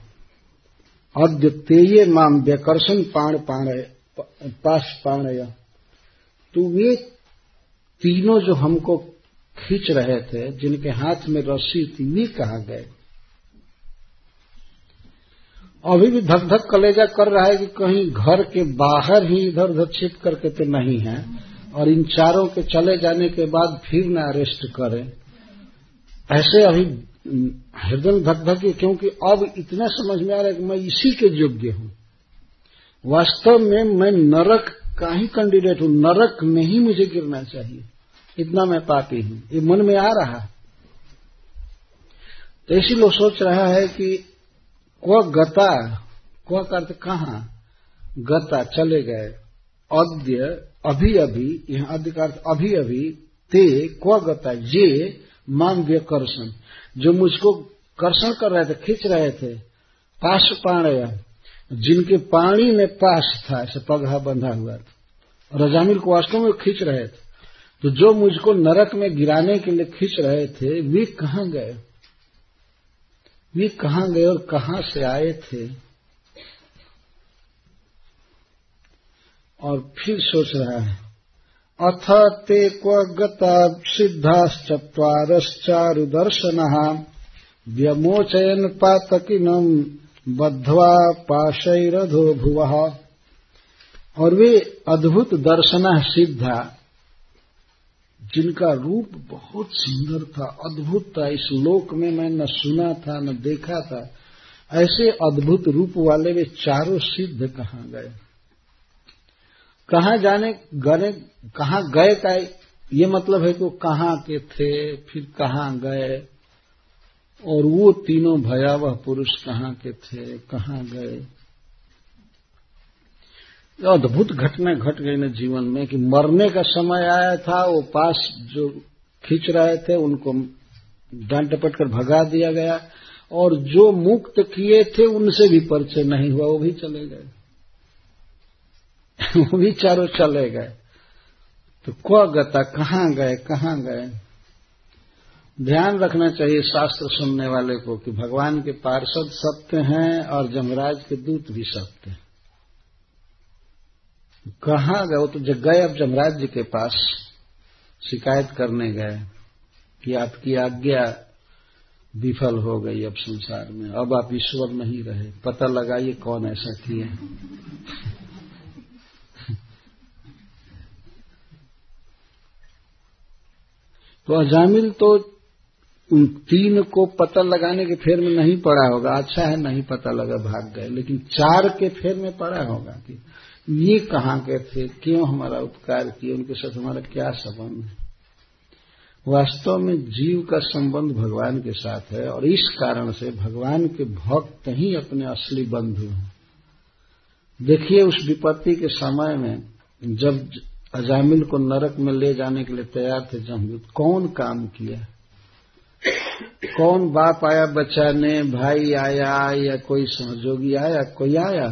अद्यतेये माम व्यकर्षण पाण पाणय पाश पाणय, तो वे तीनों जो हमको खींच रहे थे, जिनके हाथ में रस्सी थी, वे कहाँ गए? अभी भी धक धक कलेजा कर रहा है कि कहीं घर के बाहर ही इधर उधर छिप करके तो नहीं है, और इन चारों के चले जाने के बाद फिर न अरेस्ट करें। ऐसे अभी हृदय धक धक, क्योंकि अब इतना समझ में आ रहा है कि मैं इसी के योग्य हूं। वास्तव में मैं नरक का ही कैंडिडेट हूं, नरक में ही मुझे गिरना चाहिए, इतना मैं पापी हूं, ये मन में आ रहा। तो इसी लोग सोच रहा है कि क्व गता, क्व का अर्थ कहां, गता चले गए, अद्य अभी अभी, यहां अद्य का अर्थ अभी अभी, ते क्व गता ये माम व्यकर्षण, जो मुझको कर्षण कर रहे थे, खींच रहे थे, पाश पाणय, जिनके पाणी में पाश था, ऐसे पगहा बंधा हुआ था, और अजामिल को वास्तव में खींच रहे थे। तो जो मुझको नरक में गिराने के लिए खींच रहे थे, वे कहां गए? वे कहां गए और कहां से आए थे? और फिर सोच रहा है अथ ते क्व गता सिद्धाश्चत्वारश्चारु दर्शनः व्यमोचयन् पातकिनं बद्ध्वा पाशैरधो भुवः। और वे अद्भुत दर्शनः सिद्धा, जिनका रूप बहुत सुंदर था, अद्भुत था, इस लोक में मैं न सुना था न देखा था, ऐसे अद्भुत रूप वाले वे चारों सिद्ध कहां गए? कहां जाने गए, कहां गए का ये मतलब है कि वो कहां के थे, फिर कहां गए, और वो तीनों भयावह पुरुष कहां के थे, कहां गए? अद्भुत घटना घट गई न जीवन में कि मरने का समय आया था, वो पास जो खींच रहे थे उनको डांट डपट कर भगा दिया गया, और जो मुक्त किए थे उनसे भी परिचय नहीं हुआ, वो भी चले गए वो भी चारों चले गए। तो क्व गता, कहां गए कहां गए? ध्यान रखना चाहिए शास्त्र सुनने वाले को कि भगवान के पार्षद सत्य हैं और जमराज के दूत भी सत्य हैं। कहाँ गए? वो तो जब गए अब जमराज जी के पास शिकायत करने गए कि आपकी आज्ञा विफल हो गई अब संसार में, अब आप ईश्वर नहीं रहे, पता लगाइए कौन ऐसा किए। तो अजामिल तो उन तीन को पता लगाने के फेर में नहीं पड़ा होगा, अच्छा है नहीं पता लगा भाग गए, लेकिन चार के फेर में पड़ा होगा कि ये कहाँ के थे, क्यों हमारा उपकार किए, उनके साथ हमारा क्या संबंध है। वास्तव में जीव का संबंध भगवान के साथ है और इस कारण से भगवान के भक्त ही अपने असली बंधु हैं। देखिए उस विपत्ति के समय में जब अजामिल को नरक में ले जाने के लिए तैयार थे जमदूत, कौन काम किया? कौन बाप आया बचाने, भाई आया या कोई सहयोगी आया? कोई आया?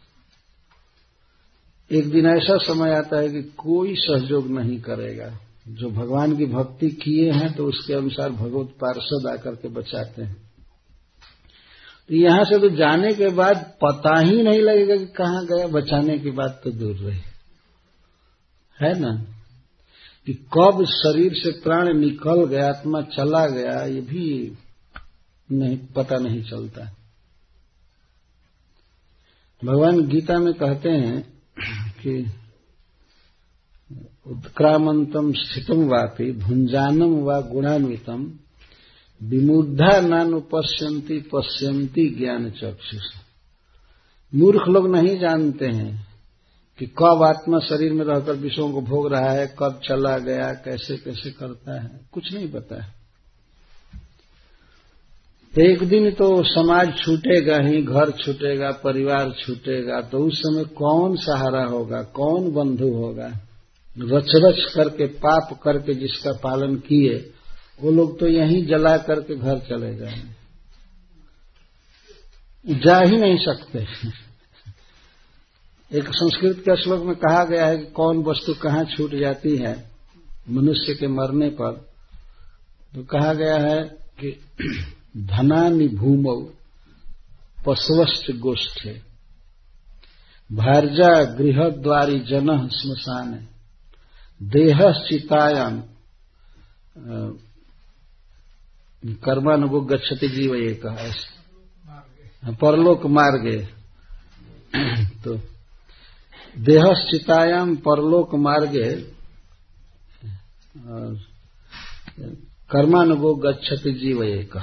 एक दिन ऐसा समय आता है कि कोई सहयोग नहीं करेगा। जो भगवान की भक्ति किए हैं तो उसके अनुसार भगवत पार्षद आकर के बचाते हैं। तो यहां से तो जाने के बाद पता ही नहीं लगेगा कि कहां गया, बचाने की बात तो दूर रही, है ना, कि कब शरीर से प्राण निकल गया, आत्मा चला गया, ये भी नहीं पता नहीं चलता। भगवान गीता में कहते हैं कि उत्क्रामंतम स्थितम वापि भुंजानम व गुणान्वितम विमूढ़ा नानुपश्यन्ति पश्यन्ति ज्ञान चक्षुष। मूर्ख लोग नहीं जानते हैं कि कब आत्मा शरीर में रहकर विषयों को भोग रहा है, कब चला गया, कैसे कैसे करता है, कुछ नहीं पता है। एक दिन तो समाज छूटेगा ही, घर छूटेगा, परिवार छूटेगा, तो उस समय कौन सहारा होगा, कौन बंधु होगा? रच रच करके पाप करके जिसका पालन किए वो लोग तो यहीं जला करके घर चले जाएंगे, जा ही नहीं सकते। एक संस्कृत के श्लोक में कहा गया है कि कौन वस्तु कहाँ छूट जाती है मनुष्य के मरने पर, तो कहा गया है कि धनानि भूमौ पशवश्च गोष्ठे भार्या गृहद्वारी जनः श्मशाने देहश्चितायाम कर्मानुगो गच्छति जीव एक परलोक मार्गे। तो देहश्चितायाम परलोक मार्गे कर्मानुगो गच्छति जीव एक।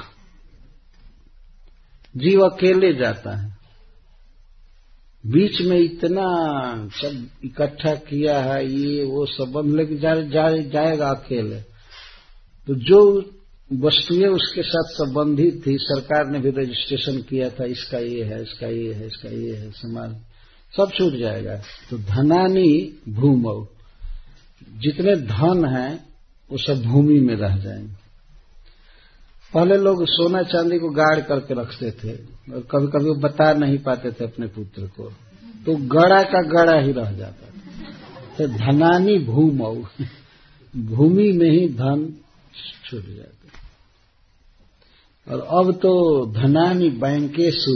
जीव अकेले जाता है, बीच में इतना सब इकट्ठा किया है, ये वो संबंध लेके जा, जा, जाएगा अकेले। तो जो वस्तुएं उसके साथ संबंधित थी, सरकार ने भी रजिस्ट्रेशन किया था, इसका ये है, इसका ये है, इसका ये है, समाज सब छूट जाएगा। तो धनानी भूमौ, जितने धन हैं वो सब भूमि में रह जाएंगे। पहले लोग सोना चांदी को गाड़ करके रखते थे और कभी कभी वो बता नहीं पाते थे अपने पुत्र को, तो गड़ा का गड़ा ही रह जाता था। तो धनानी भूमौ, भूमि में ही धन छूट जाते। और अब तो धनानी बैंकेशु,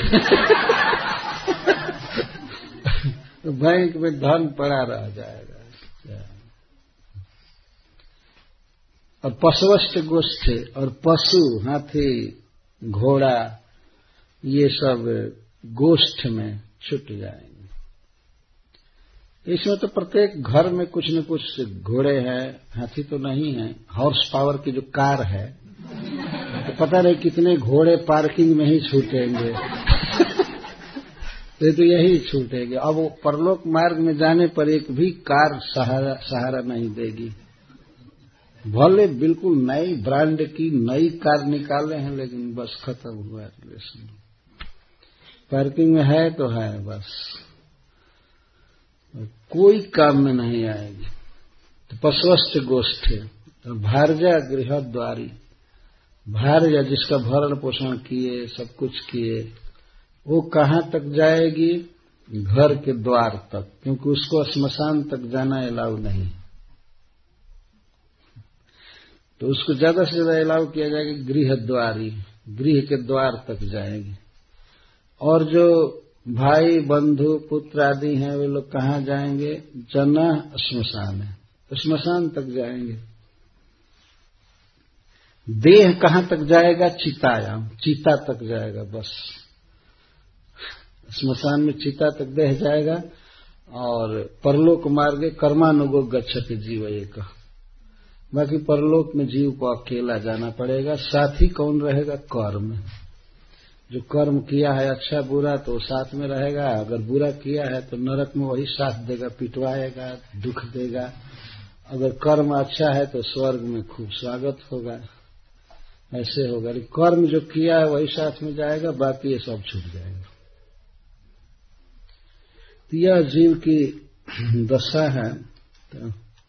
बैंक में धन पड़ा रह जाएगा। और पशुवष्ट गोष्ठ, और पशु हाथी घोड़ा ये सब गोष्ठ में छूट जाएंगे। इसमें तो प्रत्येक घर में कुछ न कुछ घोड़े हैं, हाथी तो नहीं है। हॉर्स पावर की जो कार है तो पता नहीं कितने घोड़े पार्किंग में ही छूटेंगे। ये तो यही छूटेंगे। अब वो परलोक मार्ग में जाने पर एक भी कार सहारा सहारा नहीं देगी। भले बिल्कुल नई ब्रांड की नई कार निकाले हैं, लेकिन बस खत्म हुआ रिलेशन। पार्किंग में है तो है, बस कोई काम में नहीं आएगी। तो पशुवष्ट गोष्ठ है। तो भार्या गृहद्वारी, भार्या जिसका भरण पोषण किए, सब कुछ किए, वो कहाँ तक जाएगी? घर के द्वार तक, क्योंकि उसको श्मशान तक जाना अलाउ नहीं। तो उसको ज्यादा से ज्यादा अलाउ किया जाएगा गृहद्वारी, गृह के द्वार तक जाएगी। और जो भाई बंधु पुत्र आदि हैं, वे लोग कहाँ जाएंगे? जना श्मशान है, तो श्मशान तक जाएंगे। देह कहाँ तक जाएगा? चितायाम, चिता तक जाएगा बस। श्मशान में चिता तक देह जाएगा। और परलोक मार्गे कर्मानुगो गच्छति जीव एक, बाकी परलोक में जीव को अकेला जाना पड़ेगा। साथी कौन रहेगा? कर्म। जो कर्म किया है अच्छा बुरा तो साथ में रहेगा, अगर बुरा किया है तो नरक में वही साथ देगा, पिटवाएगा, दुख देगा। अगर कर्म अच्छा है तो स्वर्ग में खूब स्वागत होगा, ऐसे होगा। कर्म जो किया है वही साथ में जाएगा, बाकी ये सब छूट जाएगा। तो यह जीव की दशा है। तो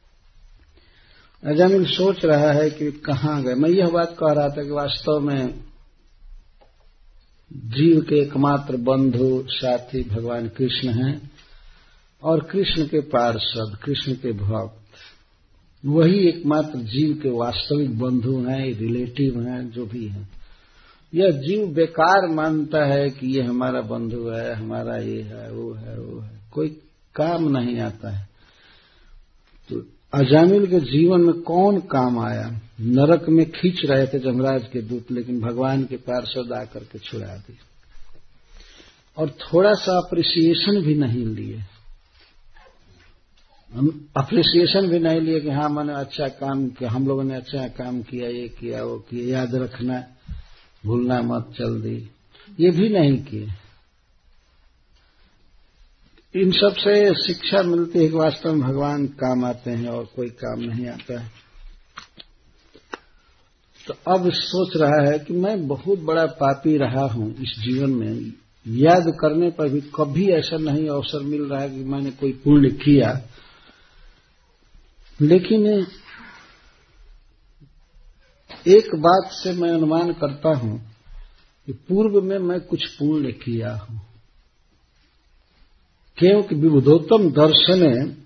अजामिल सोच रहा है कि कहाँ गए। मैं यह बात कह रहा था कि वास्तव में जीव के एकमात्र बंधु साथी भगवान कृष्ण हैं, और कृष्ण के पार्षद, कृष्ण के भक्त, वही एकमात्र जीव के वास्तविक बंधु हैं, रिलेटिव हैं, जो भी हैं। यह जीव बेकार मानता है कि ये हमारा बंधु है, हमारा ये है, वो है, वो है, कोई काम नहीं आता है। तो अजामिल के जीवन में कौन काम आया? नरक में खींच रहे थे जमराज के दूत, लेकिन भगवान के पार्षद आकर के छुड़ा दी, और थोड़ा सा अप्रिसिएशन भी नहीं लिए। हम अप्रिसिएशन भी नहीं लिए कि हाँ मैंने अच्छा काम किया, हम लोगों ने अच्छा काम किया, ये किया, वो किया, याद रखना, भूलना मत जल्दी, ये भी नहीं किए। इन सब से शिक्षा मिलती है कि वास्तव में भगवान काम आते हैं और कोई काम नहीं आता है। तो अब सोच रहा है कि मैं बहुत बड़ा पापी रहा हूं इस जीवन में, याद करने पर भी कभी ऐसा नहीं अवसर मिल रहा है कि मैंने कोई पुण्य किया। लेकिन एक बात से मैं अनुमान करता हूं कि पूर्व में मैं कुछ पुण्य किया हूं, क्योंकि विबुधोत्तम दर्शने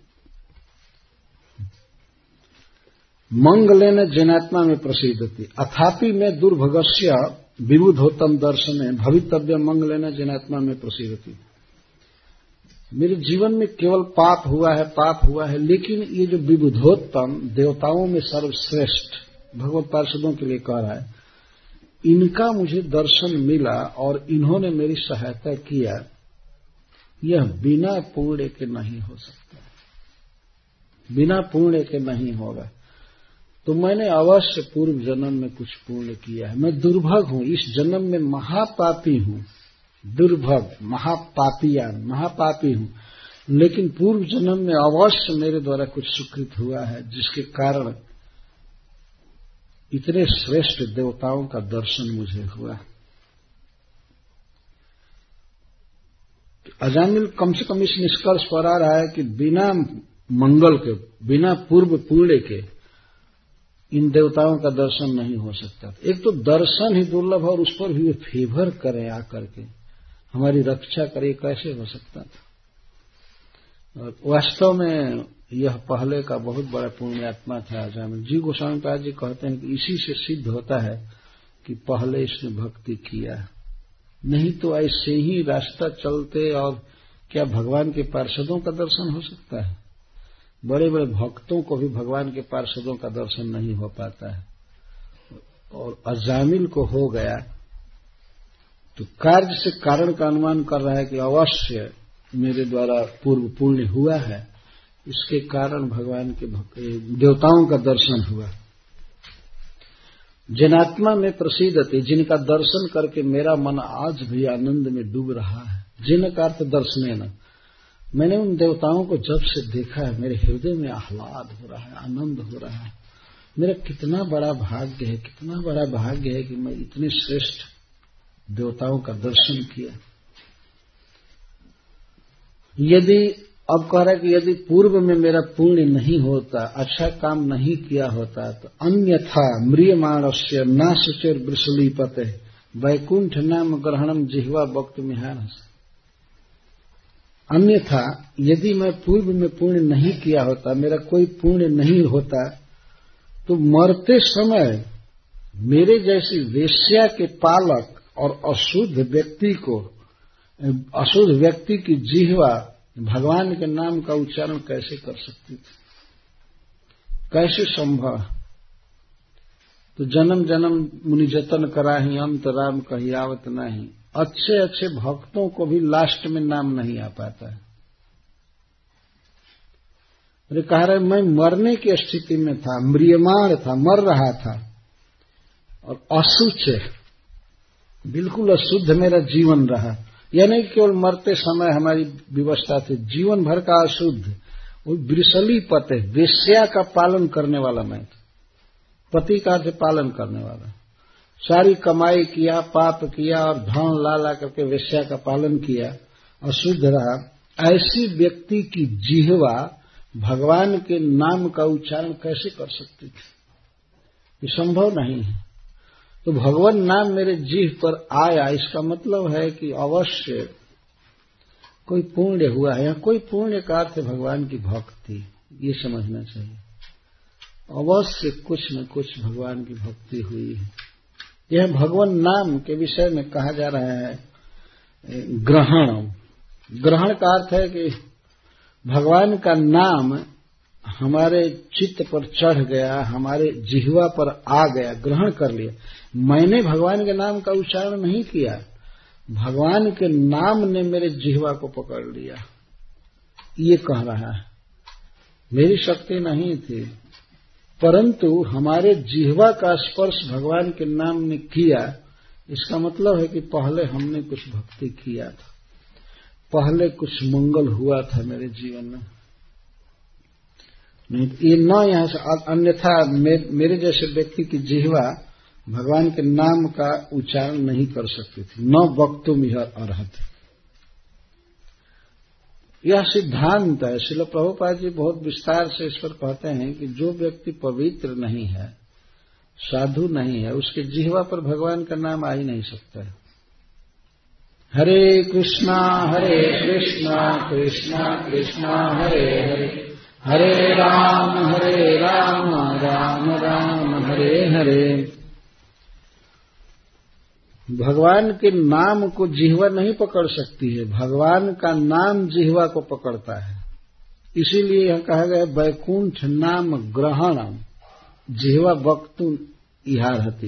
मंगलेन जैनात्मा में प्रसिद्धति, अथापि में दुर्भगस्य विबुधोत्तम दर्शने भवितव्य मंगलेन जैनात्मा में प्रसिद्धति। मेरे जीवन में केवल पाप हुआ है, पाप हुआ है, लेकिन ये जो विबुधोत्तम, देवताओं में सर्वश्रेष्ठ, भगवत पार्षदों के लिए कह रहा है, इनका मुझे दर्शन मिला और इन्होंने मेरी सहायता किया, यह बिना पुण्य के नहीं हो सकता, बिना पुण्य के नहीं होगा। तो मैंने अवश्य पूर्व जन्म में कुछ पुण्य किया है। मैं दुर्भग हूं, इस जन्म में महापापी हूं, दुर्भग, महापापियान, महापापी हूं, लेकिन पूर्व जन्म में अवश्य मेरे द्वारा कुछ सुकृत हुआ है, जिसके कारण इतने श्रेष्ठ देवताओं का दर्शन मुझे हुआ। अजामिल कम से कम इस निष्कर्ष पर आ रहा है कि बिना मंगल के, बिना पूर्व पुण्य के इन देवताओं का दर्शन नहीं हो सकता। एक तो दर्शन ही दुर्लभ, और उस पर भी वे फेवर करें आकर के, हमारी रक्षा करे, कैसे हो सकता था। और वास्तव में यह पहले का बहुत बड़ा पुण्यात्मा था अजामिल। जी गोस्वामी पाद जी कहते हैं कि इसी से सिद्ध होता है कि पहले इसने भक्ति किया, नहीं तो ऐसे ही रास्ता चलते और क्या भगवान के पार्षदों का दर्शन हो सकता है? बड़े बड़े भक्तों को भी भगवान के पार्षदों का दर्शन नहीं हो पाता है, और अजामिल को हो गया। तो कार्य से कारण का अनुमान कर रहा है कि अवश्य मेरे द्वारा पूर्व पुण्य हुआ है, इसके कारण भगवान के देवताओं का दर्शन हुआ। जैनात्मा में प्रसिद्धति, जिनका दर्शन करके मेरा मन आज भी आनंद में डूब रहा है। जिन का अर्थ दर्शनेन, मैंने उन देवताओं को जब से देखा है मेरे हृदय में आह्लाद हो रहा है, आनंद हो रहा है। मेरा कितना बड़ा भाग्य है, कितना बड़ा भाग्य है कि मैं इतने श्रेष्ठ देवताओं का दर्शन किया। यदि अब कह रहा है कि यदि पूर्व में मेरा पुण्य नहीं होता, अच्छा काम नहीं किया होता, तो अन्यथा म्रियमाणस्य नाशचर वृषलीपते वैकुंठ नाम ग्रहणम जिह्वा वक्त मिहान। अन्यथा यदि मैं पूर्व में पुण्य नहीं किया होता, मेरा कोई पुण्य नहीं होता, तो मरते समय मेरे जैसी वेश्या के पालक और अशुद्ध व्यक्ति को अशुद्ध व्यक्ति की जिह्वा भगवान के नाम का उच्चारण कैसे कर सकती थी? कैसे संभव? तो जन्म जन्म मुनि जतन कराही, अंत राम कहियावत नहीं। अच्छे अच्छे भक्तों को भी लास्ट में नाम नहीं आ पाता है। अरे कह रहे मैं मरने की स्थिति में था, म्रियमाण था, मर रहा था, और अशुच, बिल्कुल अशुद्ध मेरा जीवन रहा। यह नहीं केवल मरते समय हमारी व्यवस्था थी, जीवन भर का अशुद्ध। वो वृषली पते, वेश्या का पालन करने वाला मैं था। पति का अर्थ पालन करने वाला। सारी कमाई किया, पाप किया और धन ला ला करके वेश्या का पालन किया, अशुद्ध रहा। ऐसी व्यक्ति की जिह्वा भगवान के नाम का उच्चारण कैसे कर सकती थी? ये संभव नहीं है। तो भगवान नाम मेरे जीभ पर आया, इसका मतलब है कि अवश्य कोई पुण्य हुआ है, या कोई पुण्य का अर्थ भगवान की भक्ति, ये समझना चाहिए। अवश्य कुछ न कुछ भगवान की भक्ति हुई है। यह भगवान नाम के विषय में कहा जा रहा है ग्रहण। ग्रहण का अर्थ है कि भगवान का नाम हमारे चित्त पर चढ़ गया, हमारे जिह्वा पर आ गया, ग्रहण कर लिया। मैंने भगवान के नाम का उच्चारण नहीं किया, भगवान के नाम ने मेरे जिह्वा को पकड़ लिया, ये कह रहा है। मेरी शक्ति नहीं थी, परंतु हमारे जिह्वा का स्पर्श भगवान के नाम ने किया। इसका मतलब है कि पहले हमने कुछ भक्ति किया था, पहले कुछ मंगल हुआ था मेरे जीवन में। नहीं ये न यहां से, अन्यथा मेरे जैसे व्यक्ति की जिह्वा भगवान के नाम का उच्चारण नहीं कर सकती थी। न वक्तुम यह अर्हत, यह सिद्धांत है। श्रील प्रभुपाद जी बहुत विस्तार से इस पर कहते हैं कि जो व्यक्ति पवित्र नहीं है, साधु नहीं है, उसके जिह्वा पर भगवान का नाम आ ही नहीं सकता है। हरे कृष्णा हरे कृष्णा कृष्णा कृष्णा हरे हरे, हरे राम हरे राम राम राम हरे हरे। भगवान के नाम को जिह्वा नहीं पकड़ सकती है, भगवान का नाम जिह्वा को पकड़ता है। इसीलिए यह कहा गया वैकुंठ नाम ग्रहणम जिह्वा वक्तुम इहारहति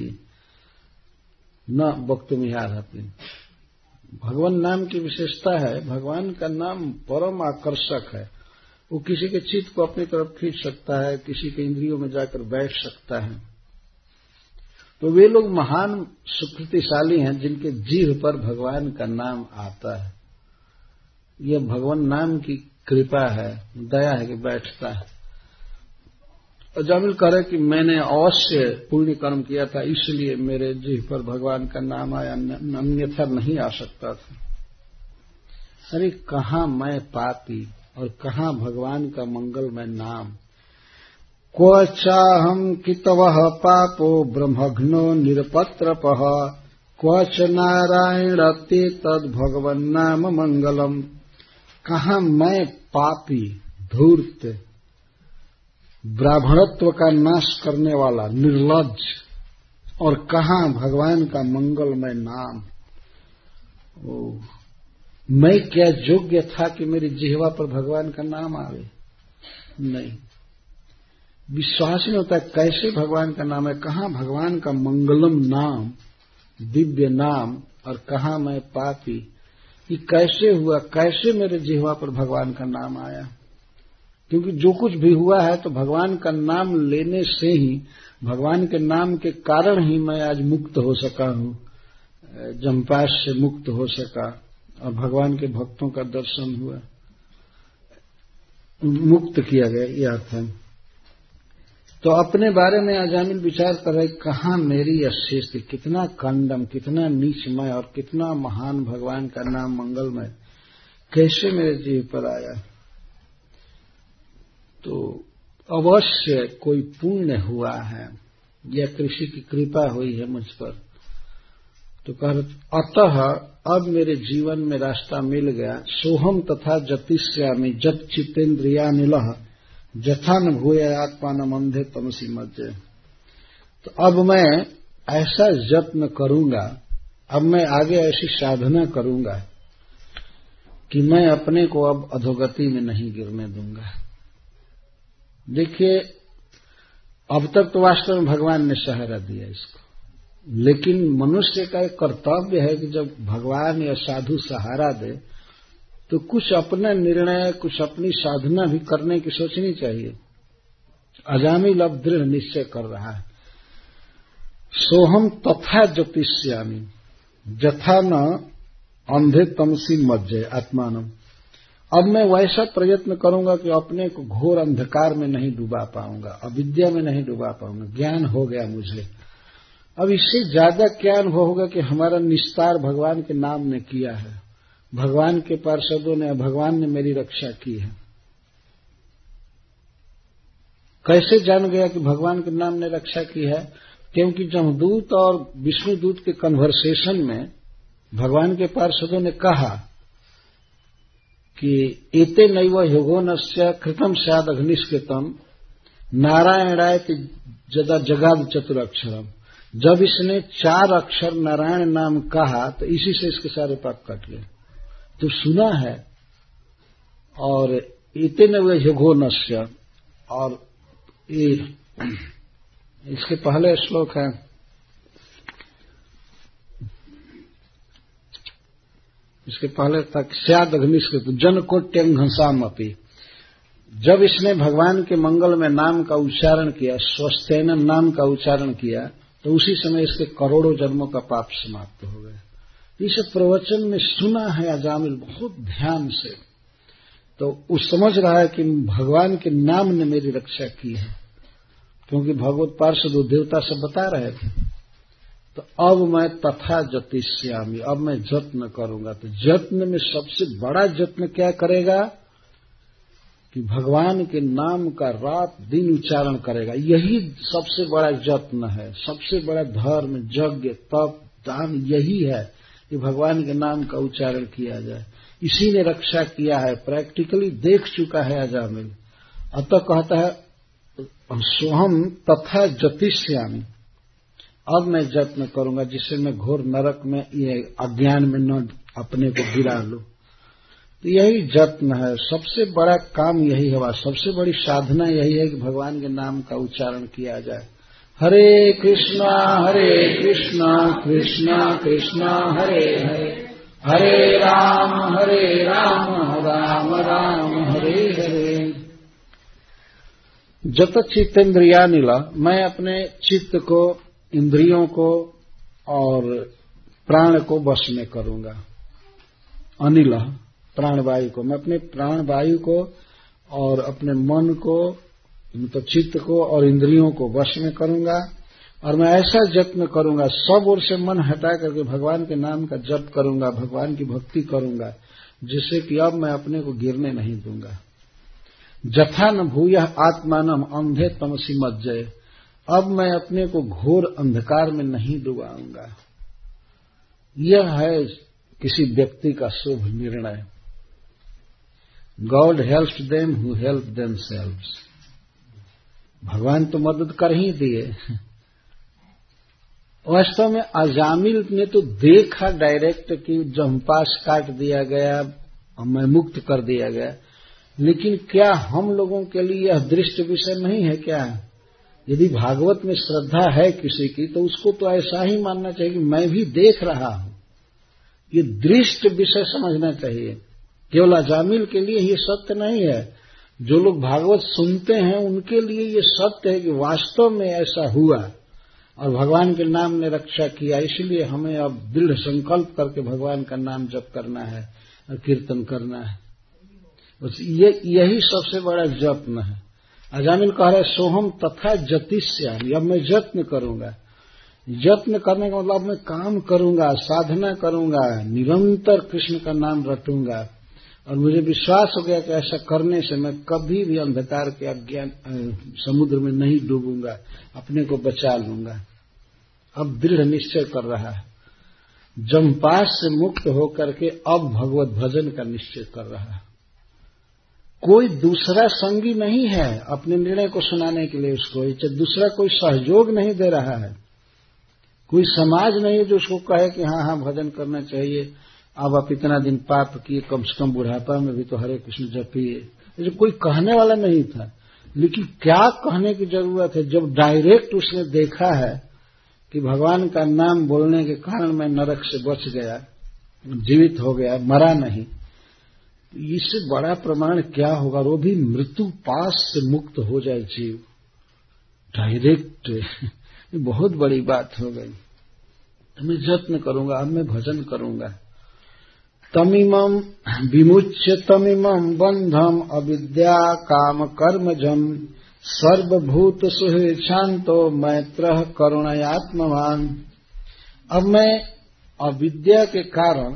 न वक्तुम इहारहति। भगवान नाम की विशेषता है, भगवान का नाम परम आकर्षक है। वो किसी के चित्त को अपनी तरफ खींच सकता है, किसी के इंद्रियों में जाकर बैठ सकता है। तो वे लोग महान सुकृतिशाली हैं जिनके जीभ पर भगवान का नाम आता है। यह भगवान नाम की कृपा है, दया है कि बैठता है। और जामिल करे कि मैंने अवश्य पुण्य कर्म किया था, इसलिए मेरे जीभ पर भगवान का नाम आया, अन्यथा नहीं आ सकता था। अरे कहाँ मैं पापी और कहाँ भगवान का मंगलमय नाम। क्वचाहम कितवः पापो ब्रह्मघ्नो निरपत्रपः, क्वच नारायण ते तद भगवन नाम मंगलम। कहाँ मैं पापी, धूर्त, ब्राह्मणत्व का नाश करने वाला, निर्लज्ज, और कहाँ भगवान का मंगलमय नाम। ओ, मैं क्या योग्य था कि मेरी जिह्वा पर भगवान का नाम आवे? नहीं, विश्वास नहीं होता कैसे भगवान का नाम है, कहाँ भगवान का मंगलम नाम, दिव्य नाम, और कहाँ मैं पापी। ये कैसे हुआ, कैसे मेरे जिह्वा पर भगवान का नाम आया? क्योंकि जो कुछ भी हुआ है तो भगवान का नाम लेने से ही, भगवान के नाम के कारण ही मैं आज मुक्त हो सका हूं, जमपाश से मुक्त हो सका और भगवान के भक्तों का दर्शन हुआ, मुक्त किया गया, यह अर्थ है। तो अपने बारे में अजामिल विचार कर रहे, कहाँ मेरी अस्तित्व, कितना कंडम, कितना नीचमय और कितना महान भगवान का नाम मंगलमय कैसे मेरे जीव पर आया। तो अवश्य कोई पुण्य हुआ है या कृषि की कृपा हुई है मुझ पर। तो कह रहे अतः अब मेरे जीवन में रास्ता मिल गया। सोहम तथा जतिष्यामि जत चित्तेन्द्रियानिलः जथा न भूय आत्मान अंधे तमसी मज्जे। तो अब मैं ऐसा यत्न करूंगा, अब मैं आगे ऐसी साधना करूंगा कि मैं अपने को अब अधोगति में नहीं गिरने दूंगा। देखिए, अब तक तो वास्तव में भगवान ने सहारा दिया इसको, लेकिन मनुष्य का एक कर्तव्य है कि जब भगवान या साधु सहारा दे तो कुछ अपना निर्णय, कुछ अपनी साधना भी करने की सोचनी चाहिए। अजामिल अब दृढ़ निश्चय कर रहा है, सोहम तथा ज्योतिष्यामि जथा न अंधे तमसी मज्जय आत्मानम। अब मैं वैसा प्रयत्न करूंगा कि अपने को घोर अंधकार में नहीं डुबा पाऊंगा, अविद्या में नहीं डुबा पाऊंगा। ज्ञान हो गया मुझे, अब इससे ज्यादा क्या अनुभव होगा कि हमारा निस्तार भगवान के नाम ने किया है, भगवान के पार्षदों ने, भगवान ने मेरी रक्षा की है। कैसे जान गया कि भगवान के नाम ने रक्षा की है? क्योंकि जमदूत और विष्णुदूत के कन्वर्सेशन में भगवान के पार्षदों ने कहा कि एते नैव योगोनस्य कृतम स्याद अग्निष्कृतम नारायणाय जदा जगाद चतुराक्षरम। जब इसने चार अक्षर नारायण नाम कहा तो इसी से इसके सारे पाप कट गए। तो सुना है। और एते नैव योगोनस्य, और ये इसके पहले श्लोक है, इसके पहले तक स्याद अग्निष्कृत जन कोट्यंग घनसाम अपी। जब इसने भगवान के मंगल में नाम का उच्चारण किया, स्वस्तेन नाम का उच्चारण किया, तो उसी समय इसके करोड़ों जन्मों का पाप समाप्त हो गया। इस प्रवचन में सुना है अजामिल बहुत ध्यान से, तो वो समझ रहा है कि भगवान के नाम ने मेरी रक्षा की है, क्योंकि भगवत पार्षद देवता सब बता रहे थे। तो अब मैं तथा ज्योतिष्यामि, अब मैं जत्न करूंगा। तो जत्न में सबसे बड़ा जत्न क्या करेगा कि भगवान के नाम का रात दिन उच्चारण करेगा। यही सबसे बड़ा जत्न है, सबसे बड़ा धर्म, यज्ञ, तप, दान यही है कि भगवान के नाम का उच्चारण किया जाए। इसी ने रक्षा किया है, प्रैक्टिकली देख चुका है अजामिल। अतः कहता है सोहम तथा ज्योतिष्यामि, अब मैं जत्न करूंगा जिससे मैं घोर नरक में, ये अज्ञान में न अपने को गिरा लूं। तो यही जत्न है, सबसे बड़ा काम यही है, सबसे बड़ी साधना यही है कि भगवान के नाम का उच्चारण किया जाए। हरे कृष्णा हरे कृष्णा कृष्णा कृष्णा हरे हरे, हरे राम हरे राम राम राम हरे हरे। जत चित्तेन्द्रियानिल, मैं अपने चित्त को, इंद्रियों को और प्राण को वश में करूंगा। अनिल प्राणवायु को, मैं अपने प्राणवायु को और अपने मन को, मतलब चित्त को और इंद्रियों को वश में करूंगा। और मैं ऐसा जत्न करूंगा, सब ओर से मन हटा करके भगवान के नाम का जप करूंगा, भगवान की भक्ति करूंगा, जिससे कि अब मैं अपने को गिरने नहीं दूंगा। जथा न भूयः आत्मानम अंधे तमसी मज्जय, अब मैं अपने को घोर अंधकार में नहीं डुबाऊंगा। यह है किसी व्यक्ति का शुभ निर्णय। God helps them who help themselves. भगवान तो मदद कर ही दिए। वास्तव में अजामिल ने तो देखा डायरेक्ट कि जम्पास काट दिया गया, मैं मुक्त कर दिया गया, लेकिन क्या हम लोगों के लिए यह दृष्ट विषय नहीं है क्या? यदि भागवत में श्रद्धा है किसी की तो उसको तो ऐसा ही मानना चाहिए कि मैं भी देख रहा हूं। ये दृष्ट विषय समझना चाहिए। केवल अजामिल के लिए ये सत्य नहीं है, जो लोग भागवत सुनते हैं उनके लिए ये सत्य है कि वास्तव में ऐसा हुआ और भगवान के नाम ने रक्षा किया। इसलिए हमें अब दृढ़ संकल्प करके भगवान का नाम जप करना है और कीर्तन करना है। बस ये यही सबसे बड़ा जत्न है। अजामिल कह रहे सोहम तथा ज्योतिष्यामि, अब मैं जत्न करूंगा। यत्न करने का मतलब मैं काम करूंगा, साधना करूंगा, निरंतर कृष्ण का नाम रटूंगा। और मुझे विश्वास हो गया कि ऐसा करने से मैं कभी भी अंधकार के अज्ञान समुद्र में नहीं डूबूंगा, अपने को बचा लूंगा। अब दृढ़ निश्चय कर रहा है, जमपास से मुक्त होकर के अब भगवत भजन का निश्चय कर रहा है। कोई दूसरा संगी नहीं है अपने निर्णय को सुनाने के लिए, उसको दूसरा कोई सहयोग नहीं दे रहा है, कोई समाज नहीं है जो उसको कहे कि हाँ हाँ भजन करना चाहिए। अब आप इतना दिन पाप किए, कम से कम बुढ़ापा में भी तो हरे कृष्ण जपिए। जो कोई कहने वाला नहीं था, लेकिन क्या कहने की जरूरत है जब डायरेक्ट उसने देखा है कि भगवान का नाम बोलने के कारण मैं नरक से बच गया, जीवित हो गया, मरा नहीं। इससे बड़ा प्रमाण क्या होगा? वो भी मृत्यु पास से मुक्त हो जाए जीव डायरेक्ट। बहुत बड़ी बात हो गई। मैं यत्न करूंगा, अब मैं भजन करूंगा। तमिमम विमुच्य तमिमम बंधम अविद्या काम कर्मजम सर्वभूत सुहृद शांतो मैत्रः करुणयात्मवान। अब मैं अविद्या के कारण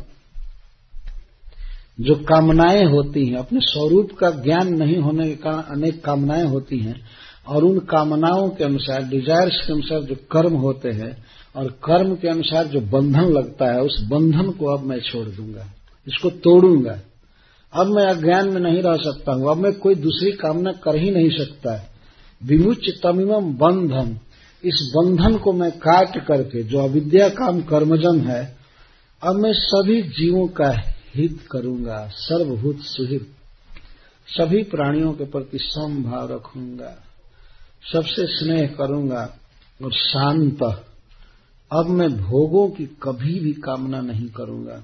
जो कामनाएं होती हैं, अपने स्वरूप का ज्ञान नहीं होने के कारण अनेक कामनाएं होती हैं, और उन कामनाओं के अनुसार, डिजायर्स के अनुसार जो कर्म होते हैं, और कर्म के अनुसार जो बंधन लगता है, उस बंधन को अब मैं छोड़ दूंगा, इसको तोड़ूंगा। अब मैं अज्ञान में नहीं रह सकता हूं, अब मैं कोई दूसरी कामना कर ही नहीं सकता। विमुच्य तमिमम बंधन, इस बंधन को मैं काट करके, जो अविद्या काम कर्मजम है, अब मैं सभी जीवों का हित करूंगा। सर्वभूत सुहित, सभी प्राणियों के प्रति समभाव रखूंगा, सबसे स्नेह करूंगा, और शांत, अब मैं भोगों की कभी भी कामना नहीं करूंगा।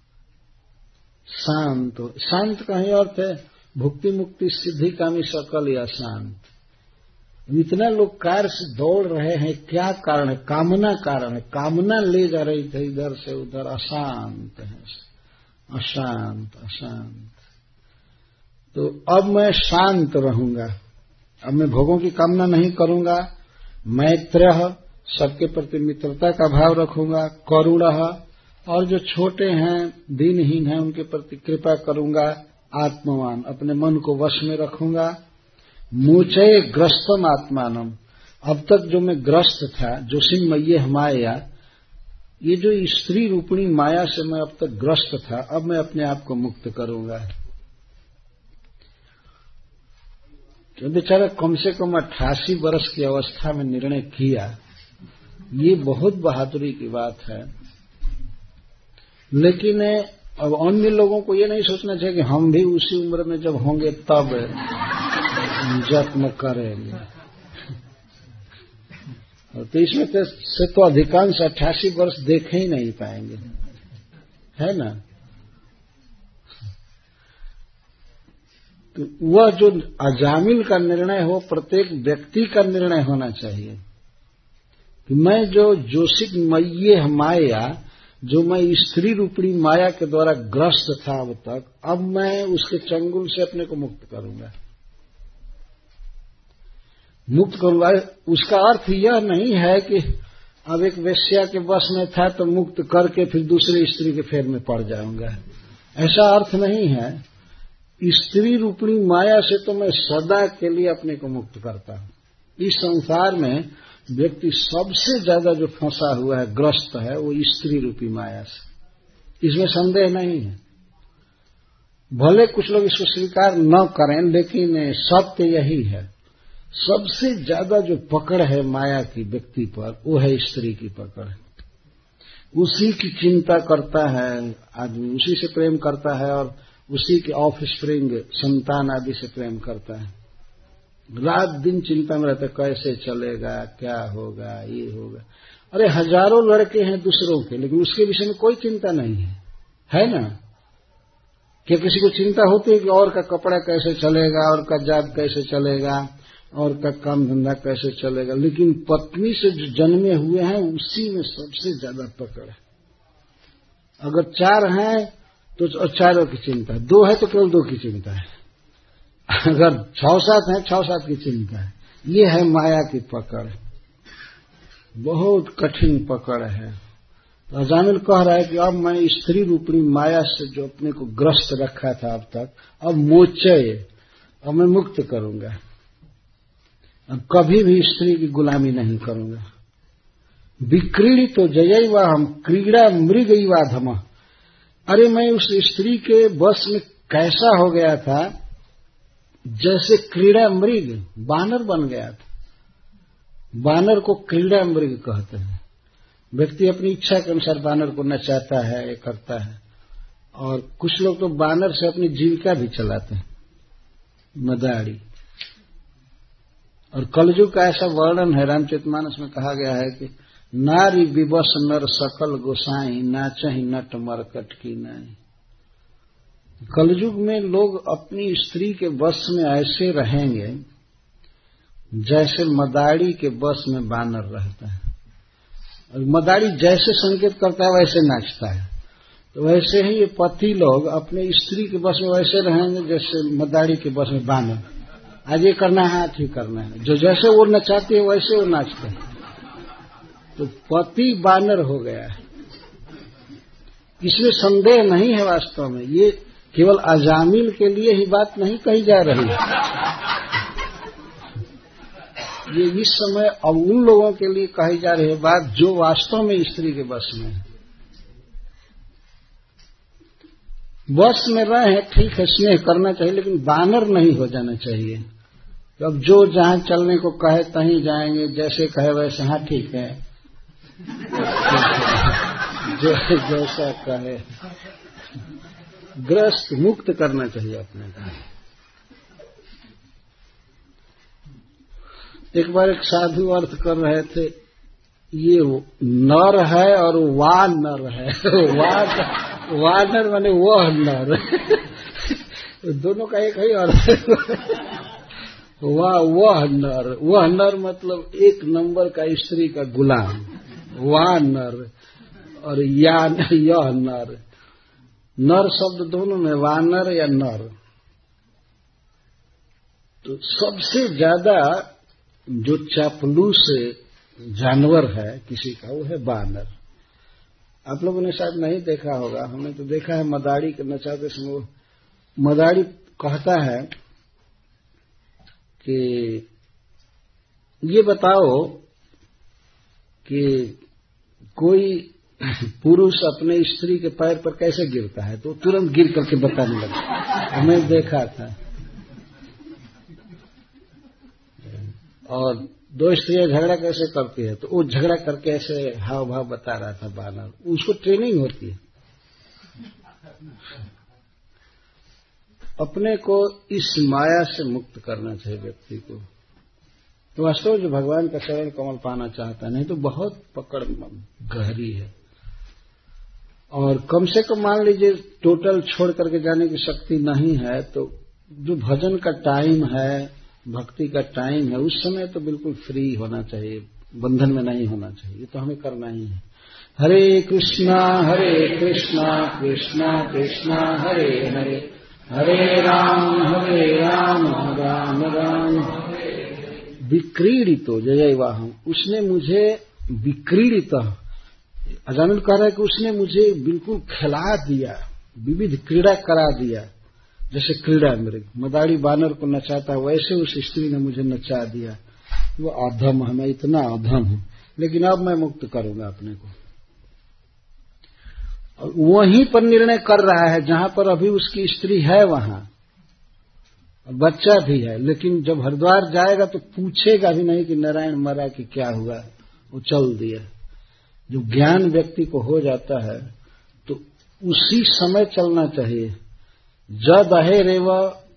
शांत, शांत का ही अर्थ है भुक्ति मुक्ति सिद्धि कामी सकल या शांत। इतना लोग कार से दौड़ रहे हैं, क्या कारण है? कामना कारण है। कामना ले जा रही थी इधर से उधर, अशांत है, अशांत अशांत। तो अब मैं शांत रहूंगा, अब मैं भोगों की कामना नहीं करूंगा। मैत्रः, सबके प्रति मित्रता का भाव रखूंगा। करुणः, और जो छोटे हैं, दीनहीन हैं, उनके प्रति कृपा करूंगा। आत्मवान, अपने मन को वश में रखूंगा। मूचय ग्रस्तम आत्मानम, अब तक जो मैं ग्रस्त था, जो सिंहमय्ये माया, ये जो स्त्री रूपिणी माया से मैं अब तक ग्रस्त था, अब मैं अपने आप को मुक्त करूंगा। तो बेचारा कम से कम अट्ठासी वर्ष की अवस्था में निर्णय किया, ये बहुत बहादुरी की बात है। लेकिन अब अन्य लोगों को ये नहीं सोचना चाहिए कि हम भी उसी उम्र में जब होंगे तब जत्न करेंगे। तो इसमें तो, से तो अधिकांश अट्ठासी वर्ष देखे ही नहीं पाएंगे, है ना? तो वह जो अजामिल का निर्णय हो, प्रत्येक व्यक्ति का निर्णय होना चाहिए कि मैं जो जोशिक मय्ये माया, जो मैं स्त्री रूपणी माया के द्वारा ग्रस्त था अब तक, अब मैं उसके चंगुल से अपने को मुक्त करूंगा। मुक्त करूंगा, उसका अर्थ यह नहीं है कि अब एक वेश्या के वश में था तो मुक्त करके फिर दूसरी स्त्री के फेर में पड़ जाऊंगा, ऐसा अर्थ नहीं है। स्त्री रूपणी माया से तो मैं सदा के लिए अपने को मुक्त करता हूं। इस संसार में व्यक्ति सबसे ज्यादा जो फंसा हुआ है, ग्रस्त है, वो स्त्री रूपी माया से, इसमें संदेह नहीं है। भले कुछ लोग इसको स्वीकार न करें, लेकिन सत्य यही है। सबसे ज्यादा जो पकड़ है माया की व्यक्ति पर, वो है स्त्री की पकड़। उसी की चिंता करता है आदमी, उसी से प्रेम करता है, और उसी के ऑफस्प्रिंग संतान आदि से प्रेम करता है। रात दिन चिंता में रहता है, कैसे चलेगा, क्या होगा, ये होगा। अरे हजारों लड़के हैं दूसरों के, लेकिन उसके विषय में कोई चिंता नहीं है, है ना? क्या किसी को चिंता होती है कि और का कपड़ा कैसे चलेगा, और का जात कैसे चलेगा, और का काम धंधा कैसे चलेगा? लेकिन पत्नी से जो जन्मे हुए हैं, उसी में सबसे ज्यादा पकड़ है। अगर चार हैं तो चारों की चिंता है, दो है तो केवल दो की चिंता है, अगर छह सात है, छह सात की चिंता है। ये है माया की पकड़, बहुत कठिन पकड़ है। तो अजामिल कह रहा है कि अब मैं स्त्री रूपणी माया से जो अपने को ग्रस्त रखा था अब तक, अब मोचय, अब मैं मुक्त करूंगा। अब कभी भी स्त्री की गुलामी नहीं करूंगा। विक्रीड़ी तो जयैव हम क्रीड़ा मृगैव धम, अरे मैं उस स्त्री के बस में कैसा हो गया था, जैसे क्रीड़ा मृग, बानर बन गया था। बानर को क्रीड़ा मृग कहते हैं। व्यक्ति अपनी इच्छा के अनुसार बानर को नचाता है, करता है। और कुछ लोग तो बानर से अपनी जीविका भी चलाते हैं, मदारी। और कलयुग का ऐसा वर्णन है रामचरितमानस में, कहा गया है कि नारी विवश नर सकल गोसाई, नाचहि नट मरकट की नाई। कलयुग में लोग अपनी स्त्री के वश में ऐसे रहेंगे जैसे मदारी के वश में बानर रहता है। और मदारी जैसे संकेत करता है वैसे नाचता है। तो वैसे ही ये पति लोग अपने स्त्री के वश में वैसे रहेंगे जैसे मदारी के वश में बानर। आज ये करना है, आज ही करना है, जो जैसे वो नचाते है वैसे वो नाचते हैं। तो पति बानर हो गया है, इसमें संदेह नहीं है। वास्तव में ये केवल अजामिल के लिए ही बात नहीं कही जा रही है, ये इस समय अब उन लोगों के लिए कही जा रही है बात जो वास्तव में स्त्री के वश में है। वश में रहे, ठीक है, स्नेह करना चाहिए, लेकिन बानर नहीं हो जाना चाहिए। तो अब जो जहां चलने को कहे तहीं जाएंगे, जैसे कहे वैसे, हाँ ठीक है, जो जैसा कहे। ग्रस्त मुक्त करना चाहिए अपने को। एक बार एक साधु अर्थ कर रहे थे, ये नर है और वा नर है। वा वानर माने वह नर, दोनों का एक ही अर्थ है। वाह वह नर, वह नर मतलब एक नंबर का स्त्री का गुलाम, वाह नर। और या यह नर, नर शब्द दोनों में, वानर या नर। तो सबसे ज्यादा जो चापलूस जानवर है किसी का, वो है बानर। आप लोगों ने शायद नहीं देखा होगा, हमने तो देखा है मदारी के नचाते समय। मदारी कहता है कि ये बताओ कि कोई पुरुष अपने स्त्री के पैर पर कैसे गिरता है, तो तुरंत गिर करके बताने लगा। हमने देखा था। और दो स्त्रियां झगड़ा कैसे करती है, तो वो झगड़ा करके ऐसे हाव भाव बता रहा था बानर। उसको ट्रेनिंग होती है। अपने को इस माया से मुक्त करना चाहिए व्यक्ति को। तो वास्तव जो भगवान का शरण कमल पाना चाहता है, नहीं तो बहुत पकड़ गहरी है। और कम से कम मान लीजिए टोटल छोड़ करके जाने की शक्ति नहीं है, तो जो भजन का टाइम है, भक्ति का टाइम है, उस समय तो बिल्कुल फ्री होना चाहिए, बंधन में नहीं होना चाहिए। तो हमें करना ही है। हरे कृष्णा हरे कृष्णा कृष्णा कृष्णा हरे हरे, हरे राम हरे राम राम राम। विक्रीडितो जय वाहम, उसने मुझे विक्रीडित, अजामिल कह रहा है कि उसने मुझे बिल्कुल खिला दिया, विविध क्रीड़ा करा दिया। जैसे क्रीड़ा मृग मदारी बानर को नचाता है, वैसे उस स्त्री ने मुझे नचा दिया। वो अधम है, मैं इतना अधम हूं, लेकिन अब मैं मुक्त करूंगा अपने को। और वहीं पर निर्णय कर रहा है जहां पर अभी उसकी स्त्री है, वहां और बच्चा भी है। लेकिन जब हरिद्वार जाएगा तो पूछेगा भी नहीं कि नारायण मरा कि क्या हुआ, वो चल दिया। जो ज्ञान व्यक्ति को हो जाता है तो उसी समय चलना चाहिए। जद अहेरेव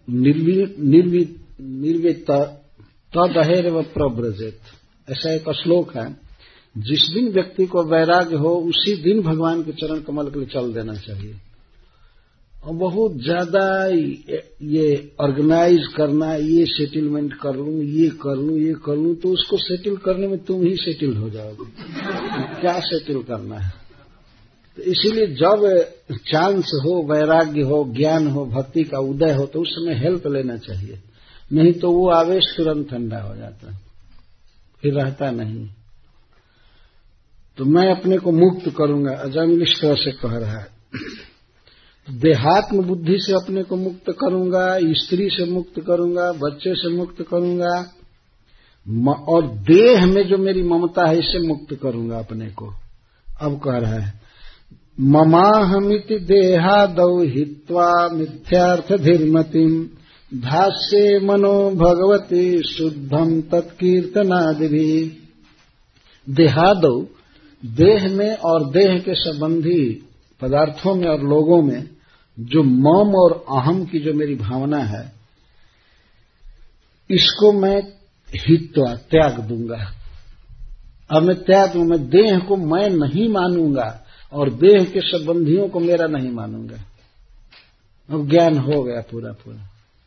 निर्वित तद अहेरेव प्रव्रजेत, ऐसा एक श्लोक है। जिस दिन व्यक्ति को वैराग्य हो उसी दिन भगवान के चरण कमल के लिए चल देना चाहिए। और बहुत ज्यादा ये ऑर्गेनाइज करना, ये सेटलमेंट कर लूं, ये कर लूं, ये कर लूं, तो उसको सेटल करने में तुम ही सेटल हो जाओगे। क्या सेटल करना है? तो इसीलिए जब चांस हो, वैराग्य हो, ज्ञान हो, भक्ति का उदय हो, तो उस समय हेल्प लेना चाहिए। नहीं तो वो आवेश तुरंत ठंडा हो जाता है, फिर रहता नहीं। तो मैं अपने को मुक्त करूंगा, अजामिल इस तरह से कह रहा है। देहात्म बुद्धि से अपने को मुक्त करूंगा, स्त्री से मुक्त करूंगा, बच्चे से मुक्त करूंगा, और देह में जो मेरी ममता है इससे मुक्त करूंगा अपने को। अब कह रहा है ममाहमिति देहादौ हित्वा मिथ्यार्थ धीर्मतिम भाष्ये मनो भगवती शुद्धम तत्कीर्तनादिभि। देहादौ, देह में और देह के संबंधी पदार्थों में और लोगों में जो मम और अहम की जो मेरी भावना है, इसको मैं हित्वा त्याग दूंगा। अब मैं त्याग दूं, मैं देह को मैं नहीं मानूंगा और देह के संबंधियों को मेरा नहीं मानूंगा। अब ज्ञान हो गया पूरा पूरा।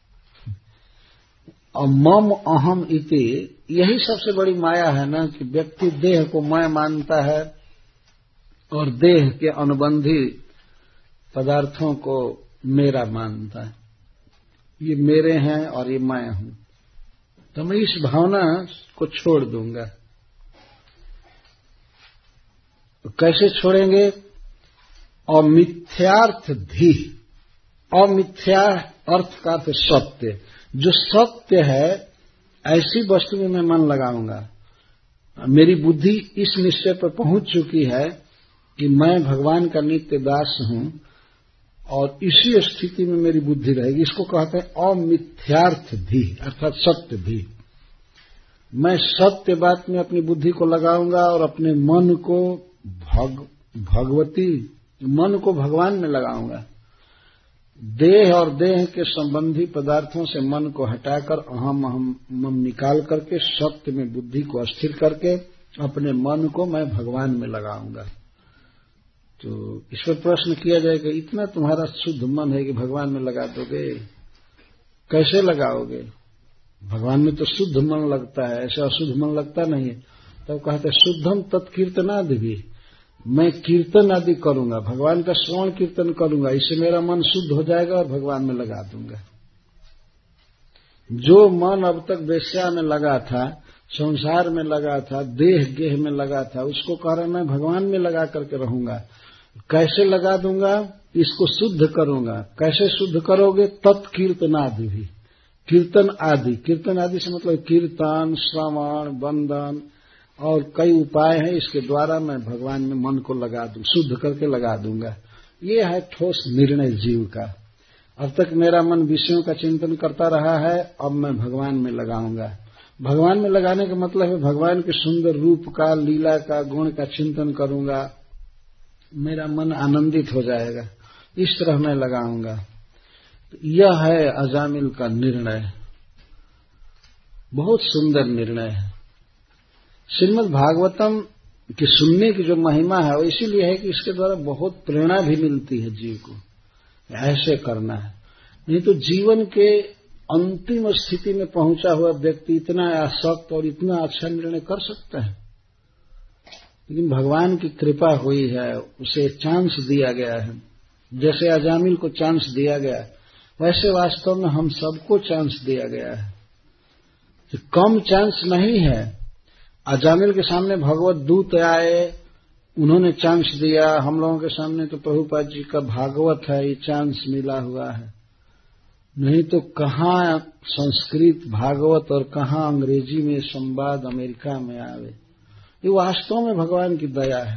और मम अहम इति, यही सबसे बड़ी माया है ना, कि व्यक्ति देह को मैं मानता है और देह के अनुबंधी पदार्थों को मेरा मानता है। ये मेरे हैं और ये मैं हूं, तो मैं इस भावना को छोड़ दूंगा। तो कैसे छोड़ेंगे? अमिथ्यार्थ धी, अमिथ्या अर्थ का अर्थ सत्य, जो सत्य है ऐसी वस्तु में मैं मन लगाऊंगा। मेरी बुद्धि इस निश्चय पर पहुंच चुकी है कि मैं भगवान का नित्य दास हूं और इसी स्थिति में मेरी बुद्धि रहेगी। इसको कहते हैं अमिथ्यार्थ धी, अर्थात सत्य धी। मैं सत्य बात में अपनी बुद्धि को लगाऊंगा और अपने मन को भग, भगवती मन को भगवान में लगाऊंगा। देह और देह के संबंधी पदार्थों से मन को हटाकर अहम अहम मम निकाल करके सत्य में बुद्धि को स्थिर करके अपने मन को मैं भगवान में लगाऊंगा। तो इस पर प्रश्न किया जाएगा, इतना तुम्हारा शुद्ध मन है कि भगवान में लगा दोगे? कैसे लगाओगे? भगवान में तो शुद्ध मन लगता है, ऐसा अशुद्ध मन लगता नहीं है। तब कहते शुद्धम तत्कीर्तनादि भी, मैं कीर्तन आदि करूंगा, भगवान का श्रवण कीर्तन करूंगा, इससे मेरा मन शुद्ध हो जाएगा और भगवान में लगा दूंगा। जो मन अब तक वेश्या में लगा था, संसार में लगा था, देह गेह में लगा था, उसको कह रहा मैं भगवान में लगा करके रहूंगा। कैसे लगा दूंगा? इसको शुद्ध करूंगा। कैसे शुद्ध करोगे? तत्कीर्तनादि भी, कीर्तन आदि, कीर्तन आदि से मतलब कीर्तन, श्रवण, बंदन और कई उपाय हैं, इसके द्वारा मैं भगवान में मन को लगा दूं, शुद्ध करके लगा दूंगा। ये है ठोस निर्णय जीव का। अब तक मेरा मन विषयों का चिंतन करता रहा है, अब मैं भगवान में लगाऊंगा। भगवान में लगाने का मतलब है भगवान के सुंदर रूप का, लीला का, गुण का चिंतन करूंगा, मेरा मन आनंदित हो जाएगा, इस तरह मैं लगाऊंगा। यह है अजामिल का निर्णय, बहुत सुंदर निर्णय है। श्रीमद् भागवतम की सुनने की जो महिमा है वो इसीलिए है कि इसके द्वारा बहुत प्रेरणा भी मिलती है जीव को, ऐसे करना है। नहीं तो जीवन के अंतिम स्थिति में पहुंचा हुआ व्यक्ति इतना आसक्त और इतना अच्छा निर्णय कर सकता है, लेकिन भगवान की कृपा हुई है, उसे चांस दिया गया है। जैसे अजामिल को चांस दिया गया, वैसे वास्तव में हम सबको चांस दिया गया है। तो कम चांस नहीं है। अजामिल के सामने भगवत दूत आए, उन्होंने चांस दिया। हम लोगों के सामने तो प्रभुपाद जी का भागवत है, ये चांस मिला हुआ है। नहीं तो कहाँ संस्कृत भागवत और कहाँ अंग्रेजी में संवाद अमेरिका में आवे। ये वास्तव में भगवान की दया है,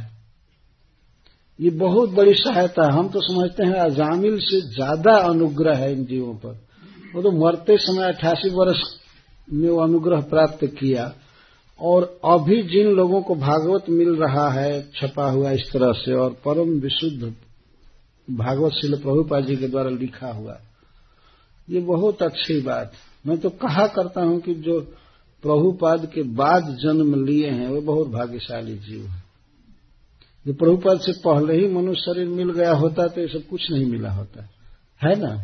ये बहुत बड़ी सहायता। हम तो समझते हैं अजामिल से ज्यादा अनुग्रह है इन जीवों पर। वो तो मरते समय अट्ठासी वर्ष में वो अनुग्रह प्राप्त किया, और अभी जिन लोगों को भागवत मिल रहा है छपा हुआ इस तरह से, और परम विशुद्ध भागवत श्रील प्रभुपाद जी के द्वारा लिखा हुआ, ये बहुत अच्छी बात। मैं तो कहा करता हूं कि जो प्रभुपाद के बाद जन्म लिए हैं वे बहुत भाग्यशाली जीव हैं। जो प्रभुपाद से पहले ही मनुष्य शरीर मिल गया होता तो ये सब कुछ नहीं मिला होता है ना,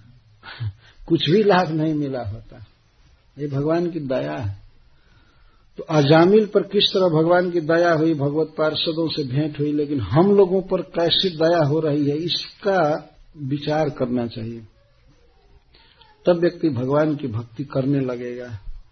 कुछ भी लाभ नहीं मिला होता। ये भगवान की दया है। तो अजामिल पर किस तरह भगवान की दया हुई, भगवत पार्षदों से भेंट हुई, लेकिन हम लोगों पर कैसी दया हो रही है इसका विचार करना चाहिए। तब व्यक्ति भगवान की भक्ति करने लगेगा।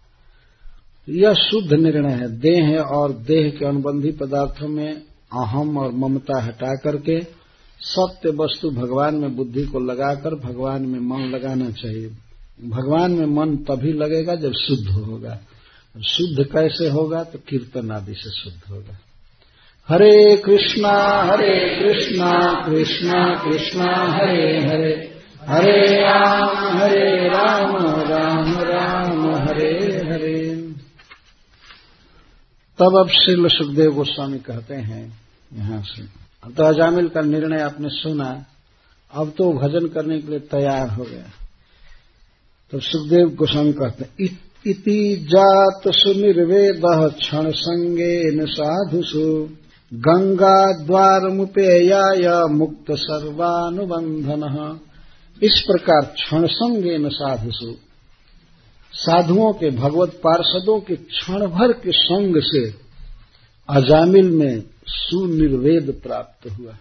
यह शुद्ध निर्णय है। देह और देह के अनुबंधी पदार्थों में अहम और ममता हटा करके सत्य वस्तु भगवान में बुद्धि को लगाकर भगवान में मन लगाना चाहिए। भगवान में मन तभी लगेगा जब शुद्ध होगा। शुद्ध कैसे होगा? तो कीर्तन आदि से शुद्ध होगा। हरे कृष्णा हरे कृष्णा कृष्णा कृष्णा हरे हरे, हरे राम हरे राम राम राम हरे हरे। तब अब श्रील सुखदेव गोस्वामी कहते हैं यहां से, तो अजामिल का निर्णय आपने सुना, अब तो भजन करने के लिए तैयार हो गया। तो सुखदेव गोस्वामी कहते हैं, इति जात सुनिर्वेदः क्षण संगेन साधुषु गंगा द्वार मुपेयाय मुक्त सर्वानुबंधनः। इस प्रकार क्षण संगेन साधुषु, साधुओं के, भगवत पार्षदों के क्षण भर के संग से अजामिल में सुनिर्वेद प्राप्त हुआ।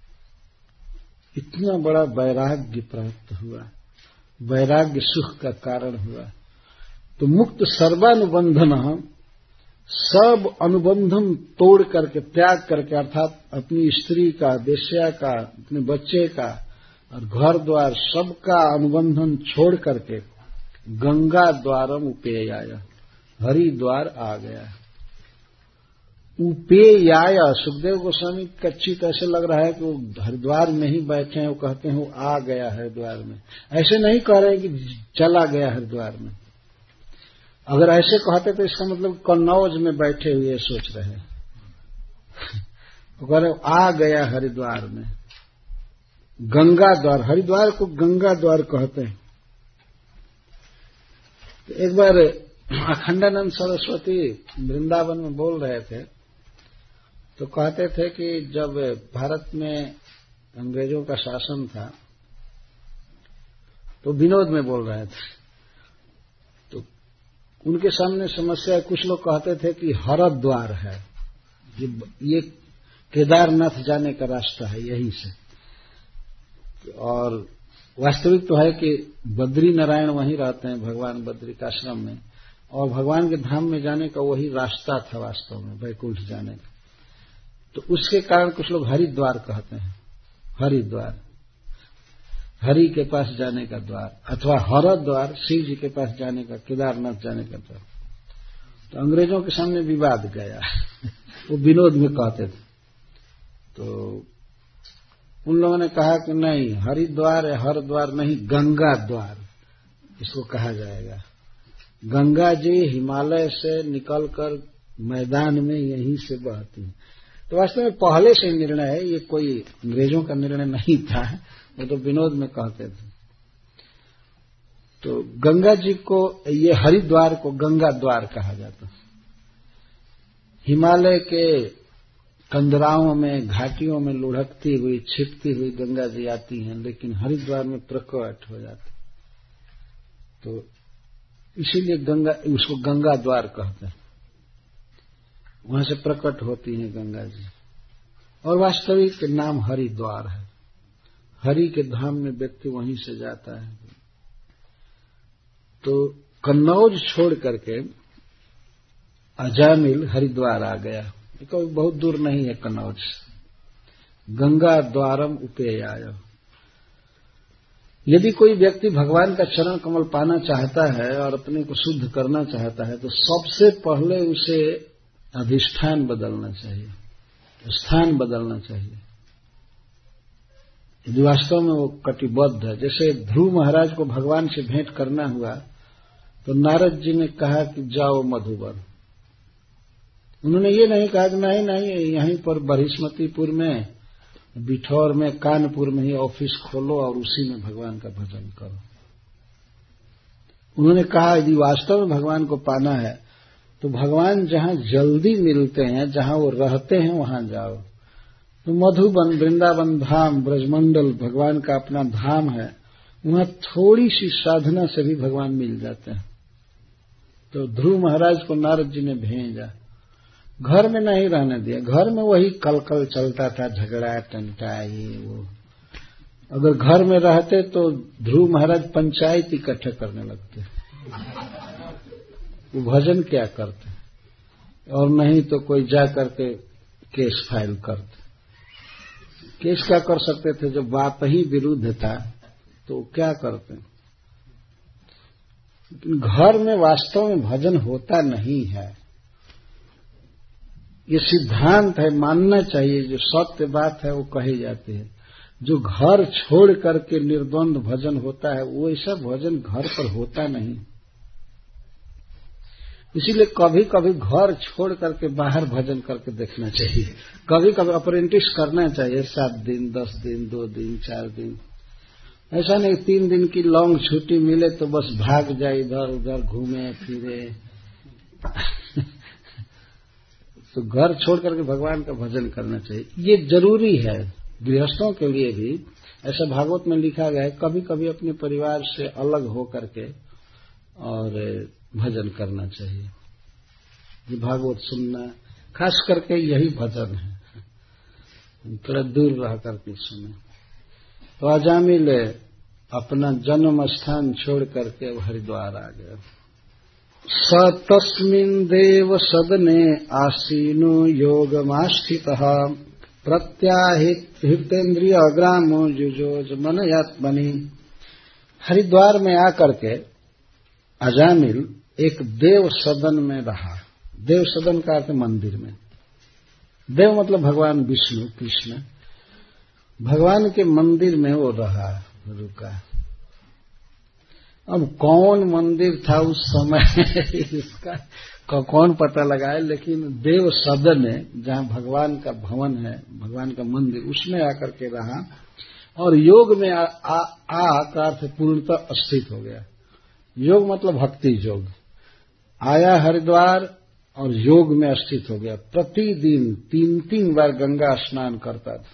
इतना बड़ा वैराग्य प्राप्त हुआ, वैराग्य सुख का कारण हुआ। तो मुक्त सर्वानुबंधन, सब अनुबंधन तोड़ करके, त्याग करके, अर्थात अपनी स्त्री का, वेश्या का, अपने बच्चे का और घर द्वार सबका अनुबंधन छोड़ करके गंगा द्वारम उपेयाय, हरिद्वार आ गया। उपेयाय, सुखदेव गोस्वामी का चित्त ऐसे लग रहा है कि वो हरिद्वार में ही बैठे हैं। वो कहते हैं वो आ गया हरिद्वार में, ऐसे नहीं कह रहे कि चला गया हरिद्वार में। अगर ऐसे कहते तो इसका मतलब कन्नौज में बैठे हुए सोच रहे हैं। वो कह रहे आ गया हरिद्वार में। गंगा द्वार, हरिद्वार को गंगा द्वार कहते हैं। तो एक बार अखंडानंद सरस्वती वृंदावन में बोल रहे थे, तो कहते थे कि जब भारत में अंग्रेजों का शासन था तो विनोद में बोल रहे थे, तो उनके सामने समस्या, कुछ लोग कहते थे कि हरिद्वार है, ये, ये केदारनाथ जाने का रास्ता है यहीं से। और वास्तविक तो है कि बद्री नारायण वहीं रहते हैं, भगवान बद्री का आश्रम में, और भगवान के धाम में जाने का वही रास्ता था वास्तव में, वैकुंठ जाने का। तो उसके कारण कुछ लोग हरिद्वार कहते हैं, हरिद्वार, हरि के पास जाने का द्वार, अथवा हरद्वार, शिव जी के पास जाने का, केदारनाथ जाने का द्वार। तो अंग्रेजों के सामने विवाद गया। वो विनोद में कहते थे। तो उन लोगों ने कहा कि नहीं, हरिद्वार है, हरद्वार नहीं, गंगा द्वार इसको कहा जाएगा। गंगा जी हिमालय से निकलकर मैदान में यहीं से बहती है। तो वास्तव में पहले से निर्णय है, ये कोई अंग्रेजों का निर्णय नहीं था, वो तो विनोद में कहते थे। तो गंगा जी को, ये हरिद्वार को गंगा द्वार कहा जाता। हिमालय के कंदराओं में, घाटियों में लुढ़कती हुई, छिपती हुई गंगा जी आती हैं, लेकिन हरिद्वार में प्रकट हो जाती। तो इसीलिए गंगा, उसको गंगा द्वार कहते हैं। वहां से प्रकट होती हैं गंगा जी। और वास्तविक नाम हरिद्वार है। हरि के धाम में व्यक्ति वहीं से जाता है। तो कन्नौज छोड़ करके अजामिल हरिद्वार आ गया। कोई बहुत दूर नहीं है कन्नौज। गंगा द्वारम उपेयाय। यदि कोई व्यक्ति भगवान का चरण कमल पाना चाहता है और अपने को शुद्ध करना चाहता है, तो सबसे पहले उसे अधिष्ठान बदलना चाहिए, स्थान बदलना चाहिए। यदि वास्तव में वो कटिबद्ध है, जैसे ध्रुव महाराज को भगवान से भेंट करना हुआ तो नारद जी ने कहा कि जाओ मधुबन। उन्होंने ये नहीं कहा कि नहीं नहीं यहीं पर बृहस्पतिपुर में, बिठौर में, कानपुर में ही ऑफिस खोलो और उसी में भगवान का भजन करो। उन्होंने कहा यदि वास्तव में भगवान को पाना है तो भगवान जहां जल्दी मिलते हैं, जहां वो रहते हैं, वहां जाओ। तो मधुबन, वृंदावन धाम, ब्रजमंडल भगवान का अपना धाम है, वहां थोड़ी सी साधना से भी भगवान मिल जाते हैं। तो ध्रुव महाराज को नारद जी ने भेजा, घर में नहीं रहने दिया। घर में वही कलकल चलता था, झगड़ा टंटा ये वो। अगर घर में रहते तो ध्रुव महाराज पंचायत इकट्ठे करने लगते, वो भजन क्या करते, और नहीं तो कोई जा करके केस फाइल करते। केस क्या कर सकते थे, जब बाप ही विरुद्ध था तो क्या करते। लेकिन घर में वास्तव में भजन होता नहीं है, ये सिद्धांत है, मानना चाहिए। जो सत्य बात है वो कही जाती है। जो घर छोड़ करके निर्द्वंद भजन होता है, वो ऐसा भजन घर पर होता नहीं। इसीलिए कभी कभी घर छोड़ करके बाहर भजन करके देखना चाहिए। कभी कभी अप्रेंटिस करना चाहिए, सात दिन, दस दिन, दो दिन, चार दिन, ऐसा नहीं तीन दिन की लॉन्ग छुट्टी मिले तो बस भाग जाए इधर उधर घूमे फिरे। तो घर छोड़ करके भगवान का भजन करना चाहिए, ये जरूरी है गृहस्थों के लिए भी। ऐसा भागवत में लिखा गया है, कभी कभी अपने परिवार से अलग हो करके और भजन करना चाहिए। ये भागवत सुनना, खास करके यही भजन है, थोड़ा दूर रह करके सुने। तो अजामिल अपना जन्म स्थान छोड़ करके हरिद्वार आ गया। स तस्मिन् देव सदने आसीनो योगमास्थितः प्रत्याहित हितेन्द्रिय ग्रामो जुजोज मनयात्मनि। हरिद्वार में आकर के अजामिल एक देव सदन में रहा। देव सदन का अर्थ मंदिर में। देव मतलब भगवान विष्णु कृष्ण, भगवान के मंदिर में वो रहा, रुका। अब कौन मंदिर था उस समय इसका कौन पता लगाए, लेकिन देव सदन है जहां भगवान का भवन है, भगवान का मंदिर, उसमें आकर के रहा और योग में आ, आ, आ का अर्थ पूर्णतः स्थित हो गया। योग मतलब भक्ति योग। आया हरिद्वार और योग में स्थित हो गया। प्रतिदिन तीन तीन बार गंगा स्नान करता था।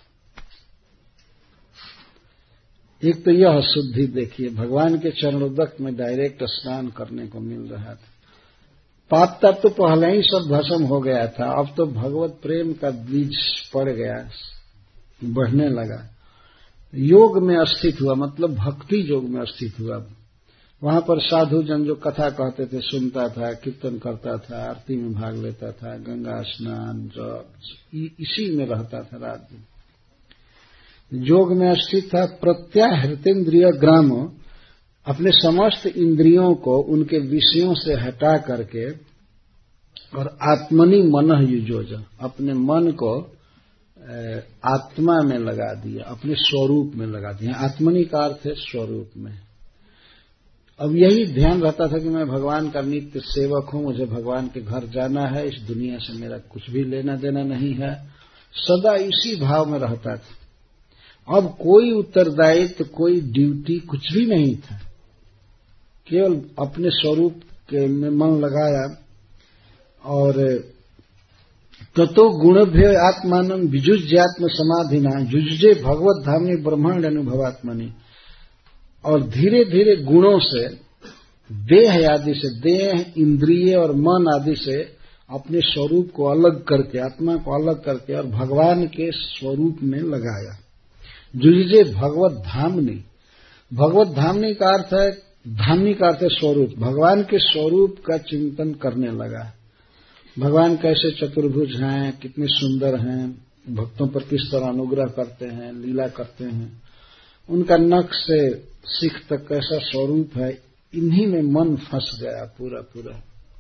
एक तो यह शुद्धि देखिए, भगवान के चरणोदक में डायरेक्ट स्नान करने को मिल रहा था। पाप तब तो पहले ही सब भस्म हो गया था, अब तो भगवत प्रेम का बीज पड़ गया, बढ़ने लगा। योग में स्थित हुआ मतलब भक्ति योग में स्थित हुआ। वहां पर साधु जन जो कथा कहते थे सुनता था, कीर्तन करता था, आरती में भाग लेता था, गंगा स्नान जप इसी में रहता था रात दिन। योग में स्थित था। प्रत्याहृतेन्द्रिय ग्राम, अपने समस्त इंद्रियों को उनके विषयों से हटा करके और आत्मनि मनः युजोज, अपने मन को आत्मा में लगा दिया, अपने स्वरूप में लगा दिया। आत्मनि का अर्थ है स्वरूप में। अब यही ध्यान रहता था कि मैं भगवान का नित्य सेवक हूं, मुझे भगवान के घर जाना है, इस दुनिया से मेरा कुछ भी लेना देना नहीं है। सदा इसी भाव में रहता था। अब कोई उत्तरदायित्व, कोई ड्यूटी कुछ भी नहीं था, केवल अपने स्वरूप के में मन लगाया। और ततो गुणभ्य आत्मानं विजुज्यात्म समाधिना जुजुजे भगवत धामनि ब्रह्मांड अनुभवात्मनि। और धीरे धीरे गुणों से, देह आदि से, देह इंद्रिय और मन आदि से अपने स्वरूप को अलग करके, आत्मा को अलग करके और भगवान के स्वरूप में लगाया। जुजिजे भगवत धामनी, भगवत धामनी का अर्थ है, धामनी का अर्थ है स्वरूप, भगवान के स्वरूप का चिंतन करने लगा। भगवान कैसे चतुर्भुज हैं, कितने सुंदर हैं, भक्तों पर किस तरह अनुग्रह करते हैं, लीला करते हैं, उनका नख से सिख तक कैसा स्वरूप है, इन्हीं में मन फंस गया पूरा पूरा।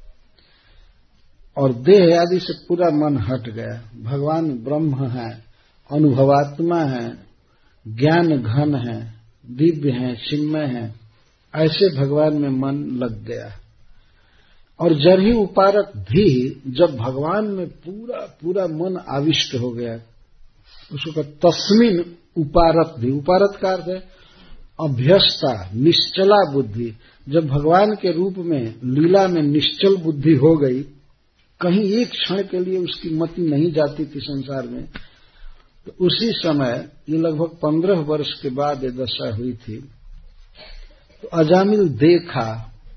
और देह आदि से पूरा मन हट गया। भगवान ब्रह्म है, अनुभवात्मा है, ज्ञान घन है, दिव्य है, चिन्मय है, ऐसे भगवान में मन लग गया। और जरही उपारक भी, जब भगवान में पूरा पूरा मन आविष्ट हो गया, उसको तस्मिन उपारत भी, उपारत का अर्थ है अभ्यस्ता, निश्चला बुद्धि। जब भगवान के रूप में लीला में निश्चल बुद्धि हो गई, कहीं एक क्षण के लिए उसकी मति नहीं जाती थी संसार में, तो उसी समय, ये लगभग पंद्रह वर्ष के बाद ये दशा हुई थी, तो अजामिल देखा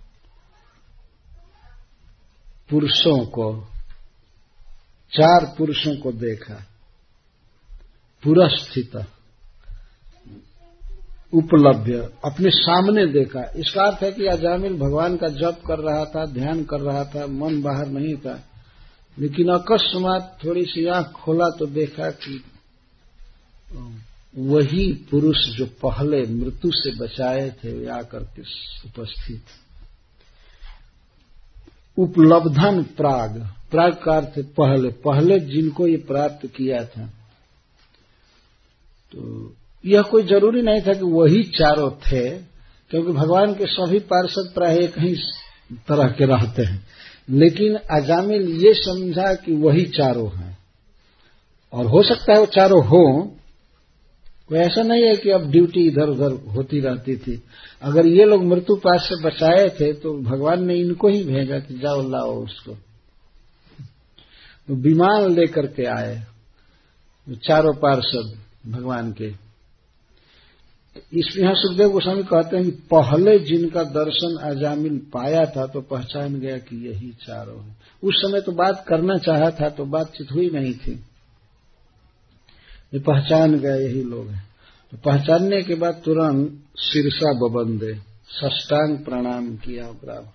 पुरुषों को, चार पुरुषों को देखा पुरस्थित, उपलब्ध, अपने सामने देखा। इसका अर्थ है कि अजामिल भगवान का जप कर रहा था, ध्यान कर रहा था, मन बाहर नहीं था, लेकिन अकस्मात थोड़ी सी आंख खोला तो देखा कि वही पुरुष जो पहले मृत्यु से बचाए थे वे आकर के उपस्थित। उपलब्धन प्राग, प्राग का अर्थ पहले, पहले जिनको ये प्राप्त किया था। तो यह कोई जरूरी नहीं था कि वही चारों थे, क्योंकि भगवान के सभी पार्षद प्राय एक ही तरह के रहते हैं, लेकिन अजामिल ये समझा कि वही चारों हैं। और हो सकता है वो चारों हों, कोई ऐसा नहीं है कि अब ड्यूटी इधर उधर होती रहती थी। अगर ये लोग मृत्यु पास से बचाए थे तो भगवान ने इनको ही भेजा कि जाओ लाओ उसको। तो विमान लेकर के आए चारों पार्षद भगवान के। इस यहां सुखदेव गोस्वामी कहते हैं कि पहले जिनका दर्शन अजामिल पाया था तो पहचान गया कि यही चारों हैं। उस समय तो बात करना चाहा था तो बातचीत हुई नहीं थी, ये पहचान गया यही लोग हैं। तो पहचानने के बाद तुरंत शीर्षा बबंदे साष्टांग प्रणाम किया ब्राह्मण।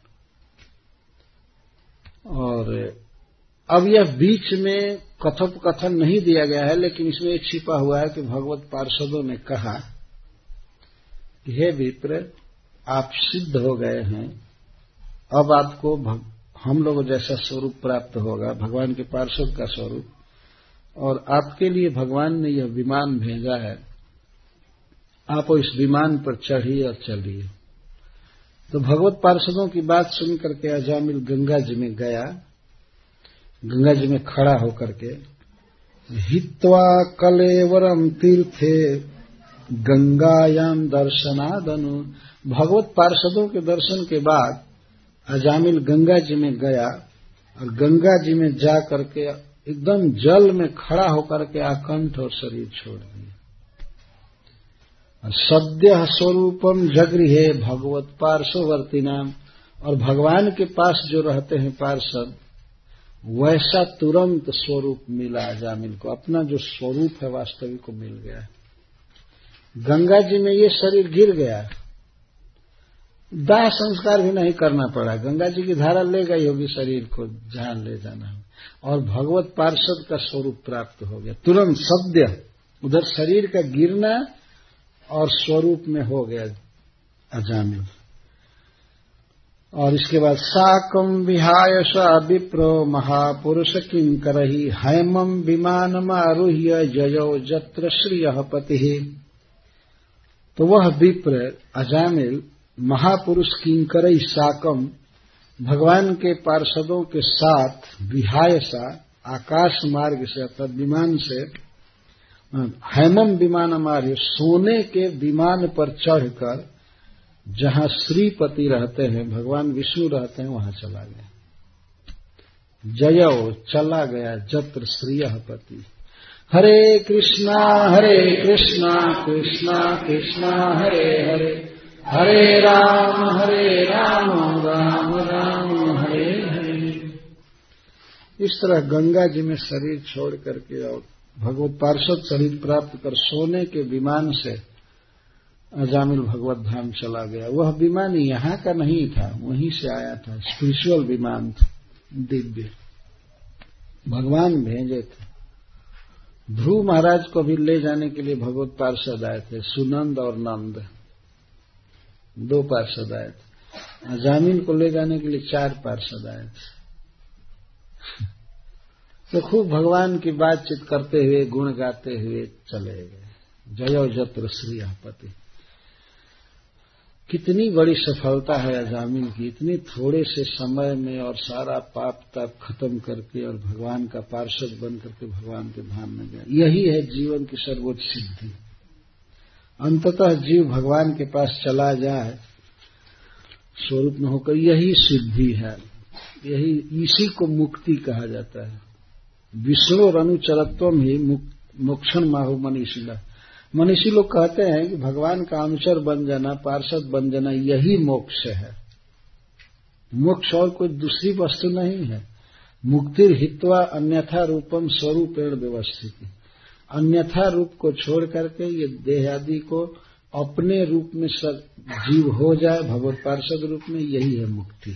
और अब यह बीच में कथोपकथन नहीं दिया गया है, लेकिन इसमें छिपा हुआ है कि भगवत पार्षदों ने कहा कि हे विप्र, आप सिद्ध हो गए हैं, अब आपको हम लोग जैसा स्वरूप प्राप्त होगा, भगवान के पार्षद का स्वरूप, और आपके लिए भगवान ने यह विमान भेजा है, आप इस विमान पर चढ़िए और चलिए। तो भगवत पार्षदों की बात सुन करके अजामिल गंगा जी में गया, गंगा जी में खड़ा होकर के हित्वा कलेवरम तीर्थे गंगायाम दर्शनादनु, भगवत पार्षदों के दर्शन के बाद अजामिल गंगा जी में गया और गंगा जी में जा करके एकदम जल में खड़ा होकर के आकंठ और शरीर छोड़ दिया। सद्य स्वरूपम जगृहे भगवत पार्श्ववर्ती नाम, और भगवान के पास जो रहते हैं पार्षद, वैसा तुरंत स्वरूप मिला अजामिल को, अपना जो स्वरूप है वास्तविक को मिल गया। गंगा जी में ये शरीर गिर गया, दाह संस्कार भी नहीं करना पड़ा, गंगा जी की धारा ले गई होगी शरीर को जहां ले जाना है, और भगवत पार्षद का स्वरूप प्राप्त हो गया तुरंत सद्य। उधर शरीर का गिरना और स्वरूप में हो गया अजामिल। और इसके बाद साकम विहाय सा विप्रो महापुरुष किं करहि हैमम विमानमारुह्य जयो जत्र श्रियः पतिः। तो वह विप्र अजामिल महापुरुष किंकरई साकम, भगवान के पार्षदों के साथ विहाय सा आकाश मार्ग से अर्थात विमान से, हैमम विमान मार्ग सोने के विमान पर चढ़कर जहां श्रीपति रहते हैं, भगवान विष्णु रहते हैं, वहां चला गया। जयो चला गया जत्र श्रियः पति। हरे कृष्णा हरे कृष्णा कृष्णा कृष्णा हरे हरे, हरे राम हरे राम राम राम हरे हरे। इस तरह गंगा जी में शरीर छोड़ करके और भगवत पार्षद शरीर प्राप्त कर सोने के विमान से अजामिल भगवत धाम चला गया। वह विमान यहाँ का नहीं था, वहीं से आया था, स्पिरिचुअल विमान था, दिव्य, भगवान भेजे थे। ध्रुव महाराज को भी ले जाने के लिए भगवत पार्षद आए थे, सुनंद और नंद, दो पार्षद आए थे। अजामिल को ले जाने के लिए चार पार्षद आए थे। तो खूब भगवान की बातचीत करते हुए, गुण गाते हुए चले गए। जयो जत्र श्रियः पति। कितनी बड़ी सफलता है अजामिल की, इतने थोड़े से समय में और सारा पाप ताप खत्म करके और भगवान का पार्षद बन करके भगवान के धाम में गया। यही है जीवन की सर्वोच्च सिद्धि। अंततः जीव भगवान के पास चला जाए स्वरूप में होकर, यही सिद्धि है, यही इसी को मुक्ति कहा जाता है। विष्णु अनुचरत्वम ही मोक्षण माहु मनीषिला। मनीषी लोग कहते हैं कि भगवान का अनुचर बन जाना, पार्षद बन जाना, यही मोक्ष है। मोक्ष और कोई दूसरी वस्तु नहीं है। मुक्तिर हित्वा अन्यथा रूपम स्वरूपेण व्यवस्थिति। अन्यथा रूप को छोड़ करके ये देह आदि को अपने रूप में जीव हो जाए भगवत पार्षद रूप में, यही है मुक्ति।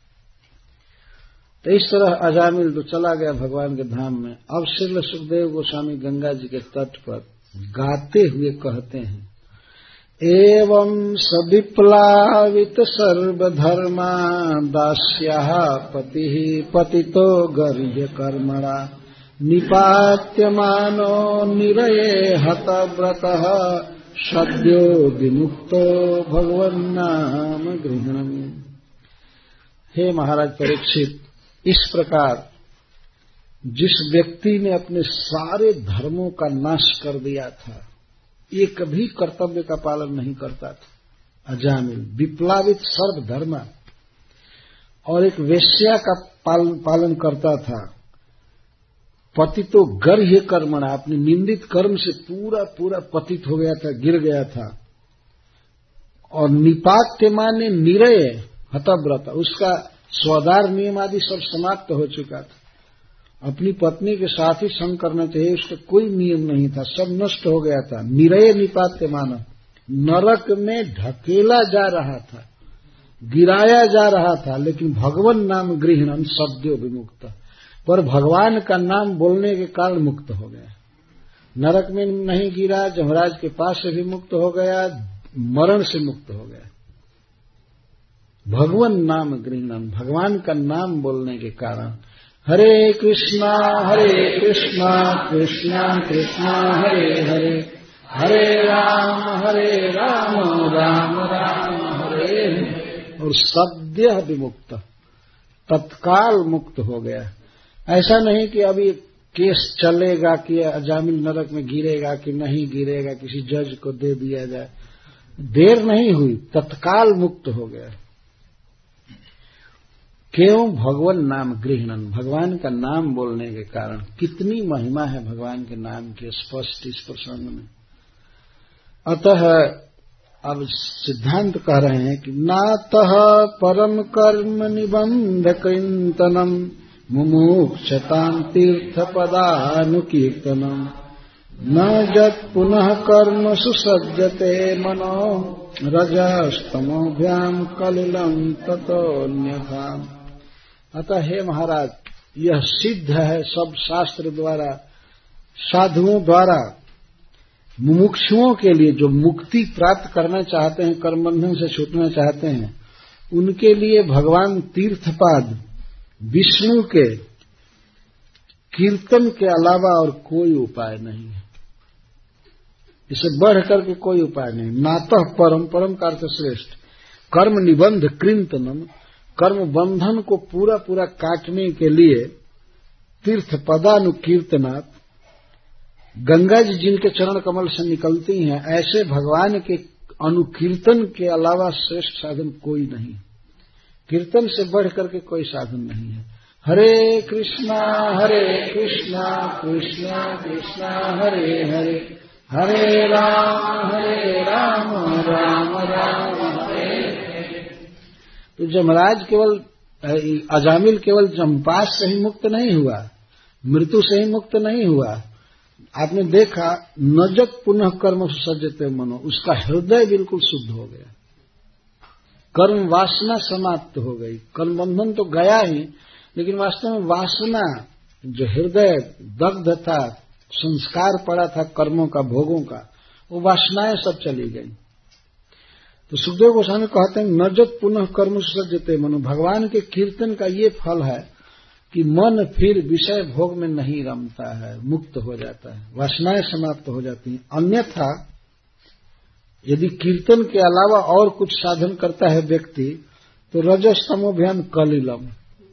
तो इस तरह अजामिल तो चला गया भगवान के धाम में। अब श्रील सुखदेव गोस्वामी गंगा जी के तट पर गाते हुए कहते हैं, एवं सविप्लावित सर्वधर्मा दास्याः पतिः पतितो गर्ह्य कर्मणा निपात्यमानो निरये हतव्रतः सद्यो विमुक्तो भगवन्नाम गृह्णन्। हे महाराज परीक्षित, इस प्रकार जिस व्यक्ति ने अपने सारे धर्मों का नाश कर दिया था, एक भी कर्तव्य का पालन नहीं करता था। अजामिल विप्लवित सर्वधर्म और एक वेश्या का पालन, पालन करता था। पतितो गर्ह्य कर्मणा, अपने निंदित कर्म से पूरा पूरा पतित हो गया था, गिर गया था। और निपात्य माने निरय हतव्रत, उसका स्वदार नियम आदि सब समाप्त हो चुका था। अपनी पत्नी के साथ ही संग करना चाहिए, उसका कोई नियम नहीं था, सब नष्ट हो गया था। निरय निपात्य माना, नरक में ढकेला जा रहा था, गिराया जा रहा था, लेकिन भगवान नाम गृहणन शब्दो विमुक्त, पर भगवान का नाम बोलने के कारण मुक्त हो गया। नरक में नहीं गिरा, जमराज के पास से भी मुक्त हो गया, मरण से मुक्त हो गया। भगवान नाम गृहणन, भगवान का नाम बोलने के कारण। हरे कृष्णा हरे कृष्णा कृष्णा कृष्णा हरे हरे, हरे राम हरे राम राम राम हरे हरे। और सद्य विमुक्त, तत्काल मुक्त हो गया। ऐसा नहीं कि अभी केस चलेगा कि अजामिल नरक में गिरेगा कि नहीं गिरेगा, किसी जज को दे दिया जाए। देर नहीं हुई, तत्काल मुक्त हो गया। क्यों? भगवान नाम गृहणन, भगवान का नाम बोलने के कारण। कितनी महिमा है भगवान के नाम की स्पष्ट इस प्रसंग में। अतः अब सिद्धांत कह रहे हैं कि नातः परम कर्म निबंध कीर्तनम मुमुक्षतां तीर्थ पदानुकीर्तनम न जत पुनः कर्म सुसज्जते मनो रजस्तमोभ्याम कलिलम ततोन्यथा। अतः हे महाराज, यह सिद्ध है सब शास्त्र द्वारा, साधुओं द्वारा, मुमुक्षुओं के लिए जो मुक्ति प्राप्त करना चाहते हैं, कर्म बंधन से छूटना चाहते हैं, उनके लिए भगवान तीर्थपाद विष्णु के कीर्तन के अलावा और कोई उपाय नहीं है। इसे बढ़ करके कोई उपाय नहीं। नातः परम, परम का अर्थ श्रेष्ठ, कर्म निबंध कीर्तनम, कर्म बंधन को पूरा पूरा काटने के लिए तीर्थ पदानुकीर्तनात्, गंगा जी जिनके चरण कमल से निकलती हैं, ऐसे भगवान के अनुकीर्तन के अलावा श्रेष्ठ साधन कोई नहीं। कीर्तन से बढ़ करके कोई साधन नहीं है। हरे कृष्णा हरे कृष्णा कृष्णा कृष्णा हरे हरे, हरे राम हरे राम राम राम हरे हरे। तो जमराज केवल, अजामिल केवल जमपास से ही मुक्त नहीं हुआ, मृत्यु से ही मुक्त नहीं हुआ। आपने देखा, नजत पुनः कर्म सज्जते मनो, उसका हृदय बिल्कुल शुद्ध हो गया, कर्म वासना समाप्त हो गई। कर्म बंधन तो गया ही, लेकिन वास्तव में वासना, जो हृदय दग्ध था, संस्कार पड़ा था कर्मों का, भोगों का, वो वासनाएं सब चली गई। तो सुखदेव गोस्वामी कहते हैं नजत पुनः कर्म सज्जते मनो, भगवान के कीर्तन का ये फल है कि मन फिर विषय भोग में नहीं रमता है, मुक्त हो जाता है, वासनाएं समाप्त हो जाती हैं। अन्यथा यदि कीर्तन के अलावा और कुछ साधन करता है व्यक्ति, तो रजस तमोभ्याम कलिलम,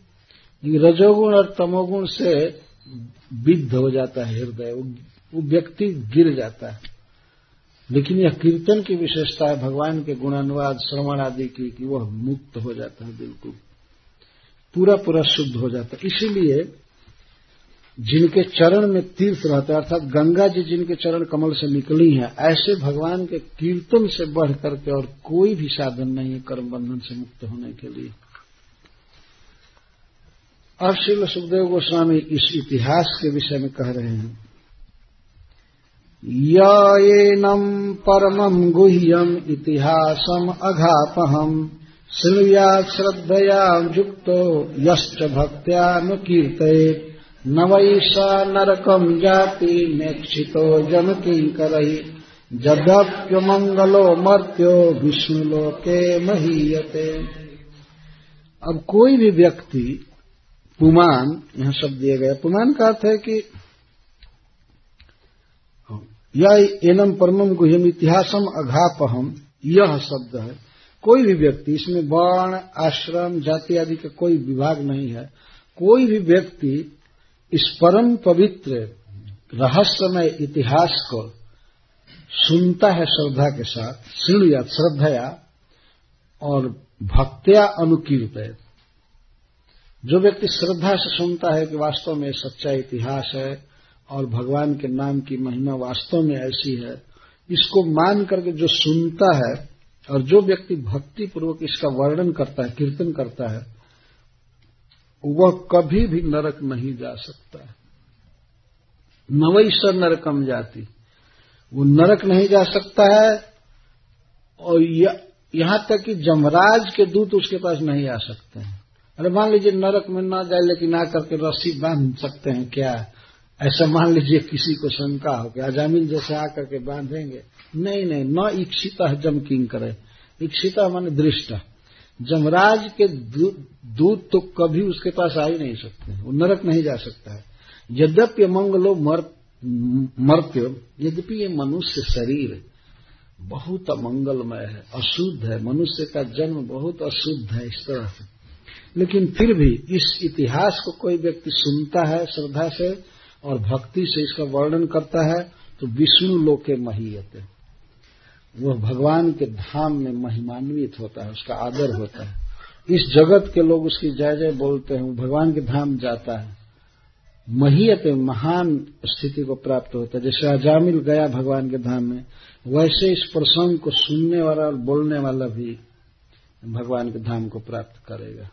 रजोगुण और तमोगुण से विद्ध हो जाता है हृदय, वो व्यक्ति गिर जाता है। लेकिन यह कीर्तन की विशेषता है भगवान के गुणानुवाद श्रवण आदि की, कि वह मुक्त हो जाता है, बिल्कुल पूरा पूरा शुद्ध हो जाता है। इसीलिए जिनके चरण में तीर्थ रहता है, अर्थात गंगा जी जिनके चरण कमल से निकली हैं, ऐसे भगवान के कीर्तन से बढ़ करके और कोई भी साधन नहीं है कर्म बंधन से मुक्त होने के लिए। अब श्रील सुखदेव गोस्वामी इस इतिहास के विषय में कह रहे हैं, येनम परमं गुह्यम इतिहासम अघापहम श्रुयात् श्रद्धया युक्तो यश्च भक्त्यानुकीर्तयेत् न वै स नरकं जाति नेक्षितो जनकिंकरैः जद्यप्यमंगलो मर्त्यो विष्णुलोके महीयते। अब कोई भी व्यक्ति पुमान, यहां शब्द दिया गया, पुमान का अर्थ है कि यह एनम परमम गुह्यम इतिहासम अघापहम, यह शब्द है। कोई भी व्यक्ति, इसमें वर्ण आश्रम जाति आदि का कोई विभाग नहीं है, कोई भी व्यक्ति इस परम पवित्र रहस्यमय इतिहास को सुनता है श्रद्धा के साथ, श्रृणुया श्रद्धया और भक्त्या अनुकीर्तयेत्। जो व्यक्ति श्रद्धा से सुनता है कि वास्तव में सच्चा इतिहास है और भगवान के नाम की महिमा वास्तव में ऐसी है, इसको मान करके जो सुनता है, और जो व्यक्ति भक्ति पूर्वक इसका वर्णन करता है, कीर्तन करता है, वह कभी भी नरक नहीं जा सकता है। नवैश्वर नरकम जाति, वो नरक नहीं जा सकता है। और यहां तक कि जमराज के दूत उसके पास नहीं आ सकते हैं। अरे मान लीजिए नरक में ना जाए लेकिन आकर के रस्सी बांध सकते हैं क्या? ऐसा मान लीजिए किसी को शंका हो कि अजामिल जैसे आकर के बांधेंगे, नहीं नहीं, न इच्छिता जम किंग करे। इच्छिता माने दृष्टा। जमराज के दूत तो कभी उसके पास आ ही नहीं सकते, वो नरक नहीं जा सकता है। यद्यपि मंगलो मर्त्य, यद्यपि ये मनुष्य शरीर बहुत अमंगलमय है, अशुद्ध है, मनुष्य का जन्म बहुत अशुद्ध है इस तरह से, लेकिन फिर भी इस इतिहास को कोई व्यक्ति सुनता है श्रद्धा से और भक्ति से इसका वर्णन करता है तो विष्णु लोके महीयते, वह भगवान के धाम में महिमान्वित होता है, उसका आदर होता है। इस जगत के लोग उसकी जय जय बोलते हैं, वो भगवान के धाम जाता है, महीयते महान स्थिति को प्राप्त होता है। जैसे अजामिल गया भगवान के धाम में, वैसे इस प्रसंग को सुनने वाला और बोलने वाला भी भगवान के धाम को प्राप्त करेगा।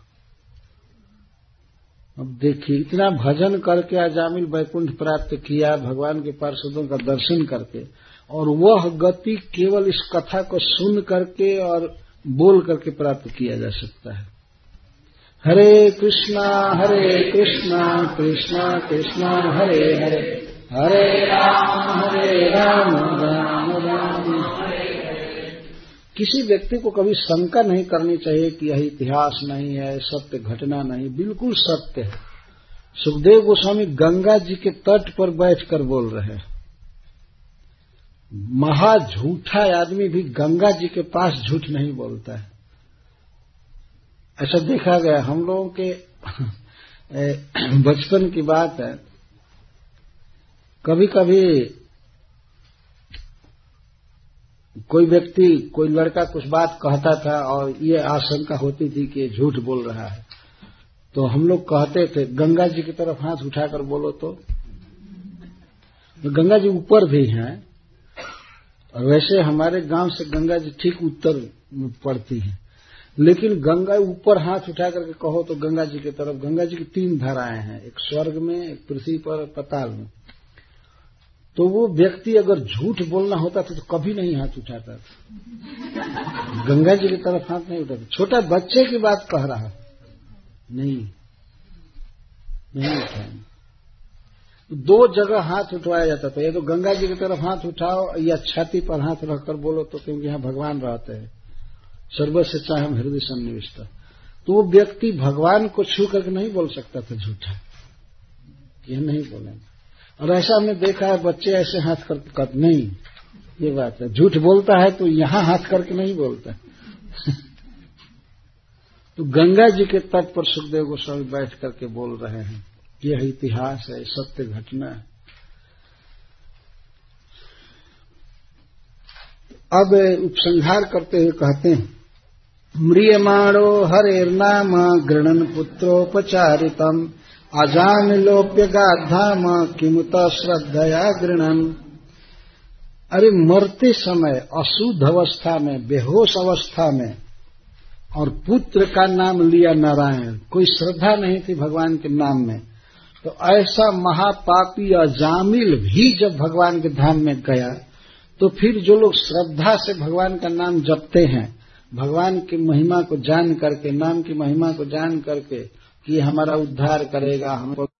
अब देखिए, इतना भजन करके अजामिल वैकुंठ प्राप्त किया भगवान के पार्षदों का दर्शन करके, और वह गति केवल इस कथा को सुन करके और बोल करके प्राप्त किया जा सकता है। हरे कृष्णा हरे कृष्णा कृष्णा कृष्णा हरे हरे, हरे राम हरे राम राम राम हरे हरे। किसी व्यक्ति को कभी शंका नहीं करनी चाहिए कि यह इतिहास नहीं है, सत्य घटना नहीं, बिल्कुल सत्य है। सुखदेव गोस्वामी गंगा जी के तट पर बैठकर बोल रहे हैं। महा झूठा आदमी भी गंगा जी के पास झूठ नहीं बोलता है, ऐसा देखा गया। हम लोगों के बचपन की बात है, कभी कभी कोई व्यक्ति, कोई लड़का कुछ बात कहता था और ये आशंका होती थी कि झूठ बोल रहा है, तो हम लोग कहते थे गंगा जी की तरफ हाथ उठाकर बोलो। तो गंगा जी ऊपर भी हैं, और वैसे हमारे गांव से गंगा जी ठीक उत्तर में पड़ती है, लेकिन गंगा ऊपर हाथ उठा करके कहो तो गंगा जी की तरफ। गंगा जी की तीन धाराएं हैं, एक स्वर्ग में, एक पृथ्वी पर, पाताल में। तो वो व्यक्ति अगर झूठ बोलना होता था तो कभी नहीं हाथ उठाता था, गंगा जी की तरफ हाथ नहीं उठाता। छोटा बच्चे की बात कह रहा, नहीं नहीं उठाएंगे। दो जगह हाथ उठवाया जाता था, ये तो गंगा जी की तरफ हाथ उठाओ या छाती पर हाथ रखकर बोलो, तो क्योंकि यहाँ भगवान रहते हैं, सर्वस्य चाहम हृदय सन्निविष्ट। तो वो व्यक्ति भगवान को छू करके नहीं बोल सकता था झूठा, यह नहीं बोलेंगे। और ऐसा हमने देखा है, बच्चे ऐसे हाथ करके कर, नहीं, ये बात है, झूठ बोलता है तो यहां हाथ करके नहीं बोलता। तो गंगा जी के तट पर सुखदेव गोस्वामी बैठ करके बोल रहे हैं, यह इतिहास है, सत्य घटना है। अब उपसंहार करते हुए कहते हैं, म्रियमाणो हरेर्नाम गृणन पुत्रोपचारितम अजामिलोप्य गाधाम किमुत श्रद्धया गृणन। अरे मरते समय अशुद्ध अवस्था में, बेहोश अवस्था में, और पुत्र का नाम लिया नारायण, कोई श्रद्धा नहीं थी भगवान के नाम में, तो ऐसा महापापी अजामिल भी जब भगवान के धाम में गया, तो फिर जो लोग श्रद्धा से भगवान का नाम जपते हैं, भगवान की महिमा को जान करके, नाम की महिमा को जान करके कि हमारा उद्धार करेगा, हमको